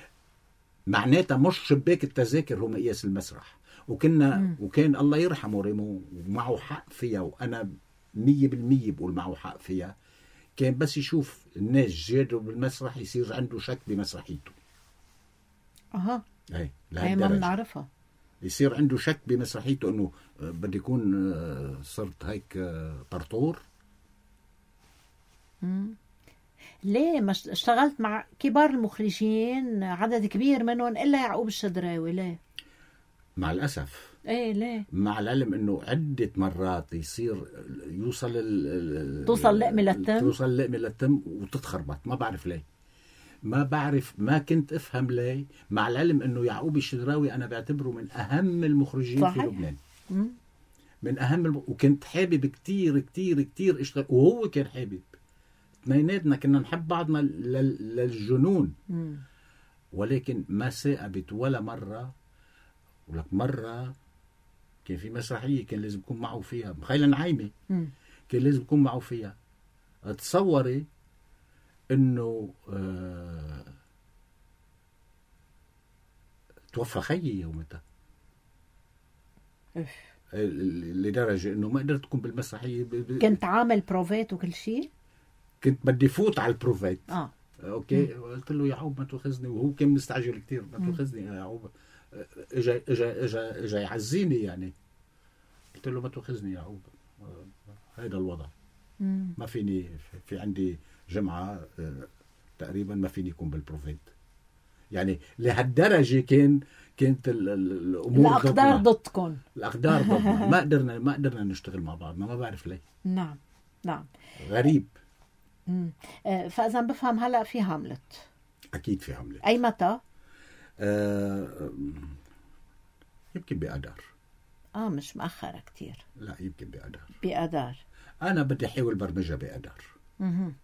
معناتها مش شباك التذاكر هو مقياس المسرح. وكنا مم. وكان الله يرحمه ريمون ومعه حق فيها، وأنا مية بالمية بقول معه حق فيها. كان بس يشوف الناس جادوا بالمسرح يصير عنده شك بمسرحيته. أها هي هي ما بنعرفها. يصير عنده شك بمسرحيته انه بدي يكون صرت هيك طرطور. مم. ليه ما اشتغلت مع كبار المخرجين عدد كبير منهم إلا يعقوب الشدراوي؟ ليه؟ مع الأسف. ايه ليه؟ مع العلم انه عدة مرات يصير يوصل ال توصل لقمة للتم توصل لقمة للتم وتتخربط. ما بعرف ليه، ما بعرف، ما كنت افهم ليه. مع العلم انه يعقوب الشدراوي انا بعتبره من اهم المخرجين صحيح. في لبنان. مم. من اهم الم... وكنت حابب كتير كتير كتير اشتغل، وهو كان حابب. اثنيناتنا كنا نحب بعضنا لل... للجنون. مم. ولكن ما ثاقبت ولا مرة. ولك مرة كان في مسرحية كان لازم يكون معه فيها مخيلة نعيمة. مم. كان لازم يكون معه فيها. تصوري انه آه... توفى خيي يومتها. لدرجة انه ما قدرت تكون بالمسرحية. ب... ب... كنت عامل بروفات وكل شيء. كنت بدي فوت على البروفات. اه اوكي. مم. قلت له يعقوب ما تاخذني، وهو كان مستعجل كتير. ما تاخذني يا يعقوب. اجا اجا اجا اجا يعزيني يعني. قلت له ما تاخذني يا يعقوب، هذا الوضع. مم. ما فيني، في عندي جمعة تقريبا ما فيني يكون بالبروفيت. يعني لهالدرجة كان كانت الأمور الأقدار ضدكم. الأقدار ضدنا. ما قدرنا ما قدرنا نشتغل مع بعض. ما بعرف ليه. نعم نعم غريب. مم. فإذا بفهم هلأ في هاملت. أكيد في هاملت. أي متى؟ آه يمكن بأدار. آه مش مأخرة كتير. لا يمكن بأدار. بأدار. أنا بدي أحاول برمجها بأدار. مم.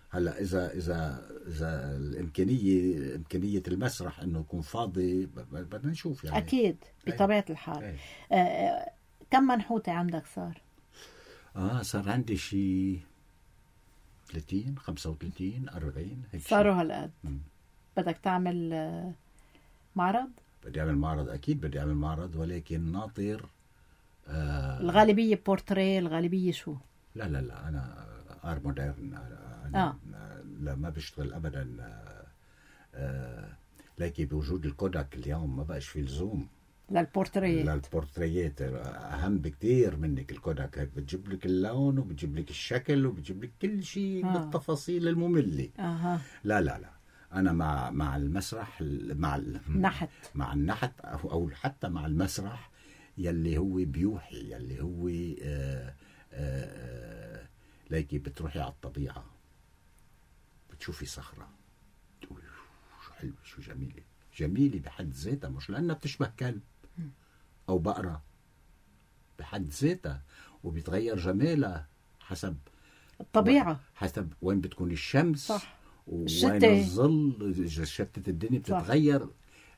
هلا اذا اذا اذا الامكانيه امكانيه المسرح انه يكون فاضي بدنا نشوف يعني. اكيد بطبيعه الحال. أي. آه كم منحوته عندك صار؟ اه صار عندي شيء ثلاثين خمسة وثلاثين أربعين هيك. صاروا هالقد. بدك تعمل آه معرض؟ بدي اعمل معرض، اكيد بدي اعمل معرض، ولكن ناطر آه الغالبيه بورتريه، الغالبيه شو؟ لا لا لا انا ار مودرن. انا آه. لا ما بشتغل ابدا آه آه لكن بوجود الكوداك اليوم ما بقاش في لزوم للبورتريات. للبورتريات اهم بكتير منك الكوداك. هيك بتجيب لك اللون وبتجيب لك الشكل وبتجيب لك كل شيء آه. بالتفاصيل الممله. اها. لا لا لا انا مع مع المسرح، مع نحت مع النحت او او حتى مع المسرح يلي هو بيوحي، يلي هو آآ آآ ليكي بتروحي على الطبيعه بتشوفي صخره تقولي شو حلوه شو جميله، جميله بحد ذاتها، مش لانها بتشبه كلب او بقره، بحد ذاتها وبيتغير جمالها حسب الطبيعه، حسب وين بتكون الشمس. صح. وين الظل، شتت الدنيا بتتغير.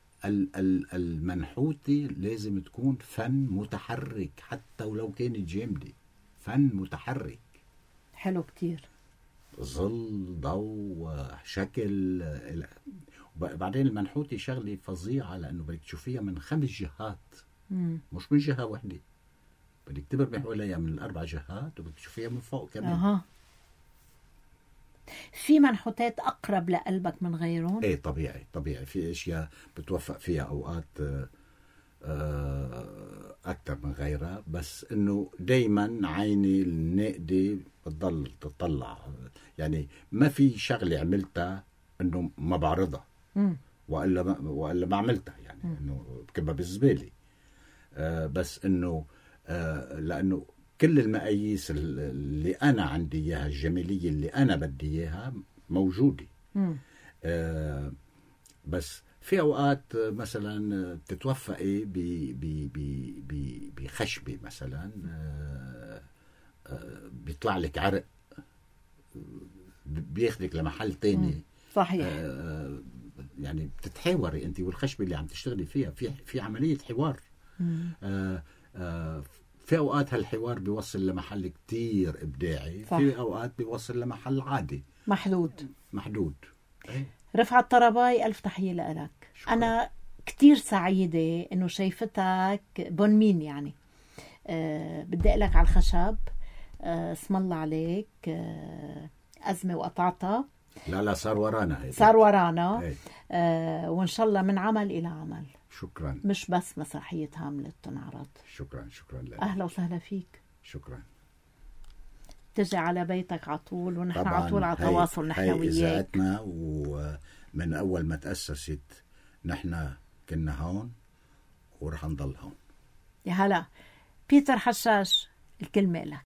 المنحوتة لازم تكون فن متحرك حتى ولو كانت جامدة، فن متحرك. حلو كتير. ظل، ضوء، شكل. بعدين المنحوتة شغلة فظيعة لأنه بدك تشوفيها من خمس جهات. مم. مش من جهة واحدة، بدك تبرمي حواليها من الأربع جهات وبدك تشوفيها من فوق كمان. أها. في منحوتات أقرب لقلبك من غيرهم؟ ايه طبيعي طبيعي، في اشياء بتوفق فيها اوقات اكثر من غيرها، بس انه دايما عيني الناقدة بتضل تطلع، يعني ما في شغلة عملتها انه ما بعرضها والا ما والا ما عملتها، يعني انه بكبها بالزبالة. آه بس انه آه لانه كل المقاييس اللي أنا عندي إياها، الجمالية اللي أنا بدي إياها موجودة. آه بس في أوقات مثلا تتوفقي بخشبة مثلا آه آه بيطلع لك عرق بياخدك لمحل تاني. صحيح. آه يعني بتتحاوري أنت والخشبة اللي عم تشتغلي فيها، في في عملية حوار. آه آه في أوقات هالحوار بيوصل لمحل كتير إبداعي، صح. في أوقات بيوصل لمحل عادي محدود محدود. أي. رفعت طرباي، ألف تحية لك. أنا كتير سعيدة إنه شايفتك بونمين، يعني أه بدي أقلك على الخشب. أه اسم الله عليك. أه أزمة وقطعتها. لا لا صار ورانا هيدا. صار ورانا. أه وإن شاء الله من عمل إلى عمل. شكرا. مش بس مسرحية هاملت تنعرض. شكرا شكرا لك. أهلا وسهلا فيك. شكرا. تجي على بيتك على طول، ونحن على طول على تواصل نحن وياك. هي إذاعتنا، ومن أول ما تأسست نحن كنا هون ورح نضل هون. يا هلا بيتر حشاش، الكلمة لك.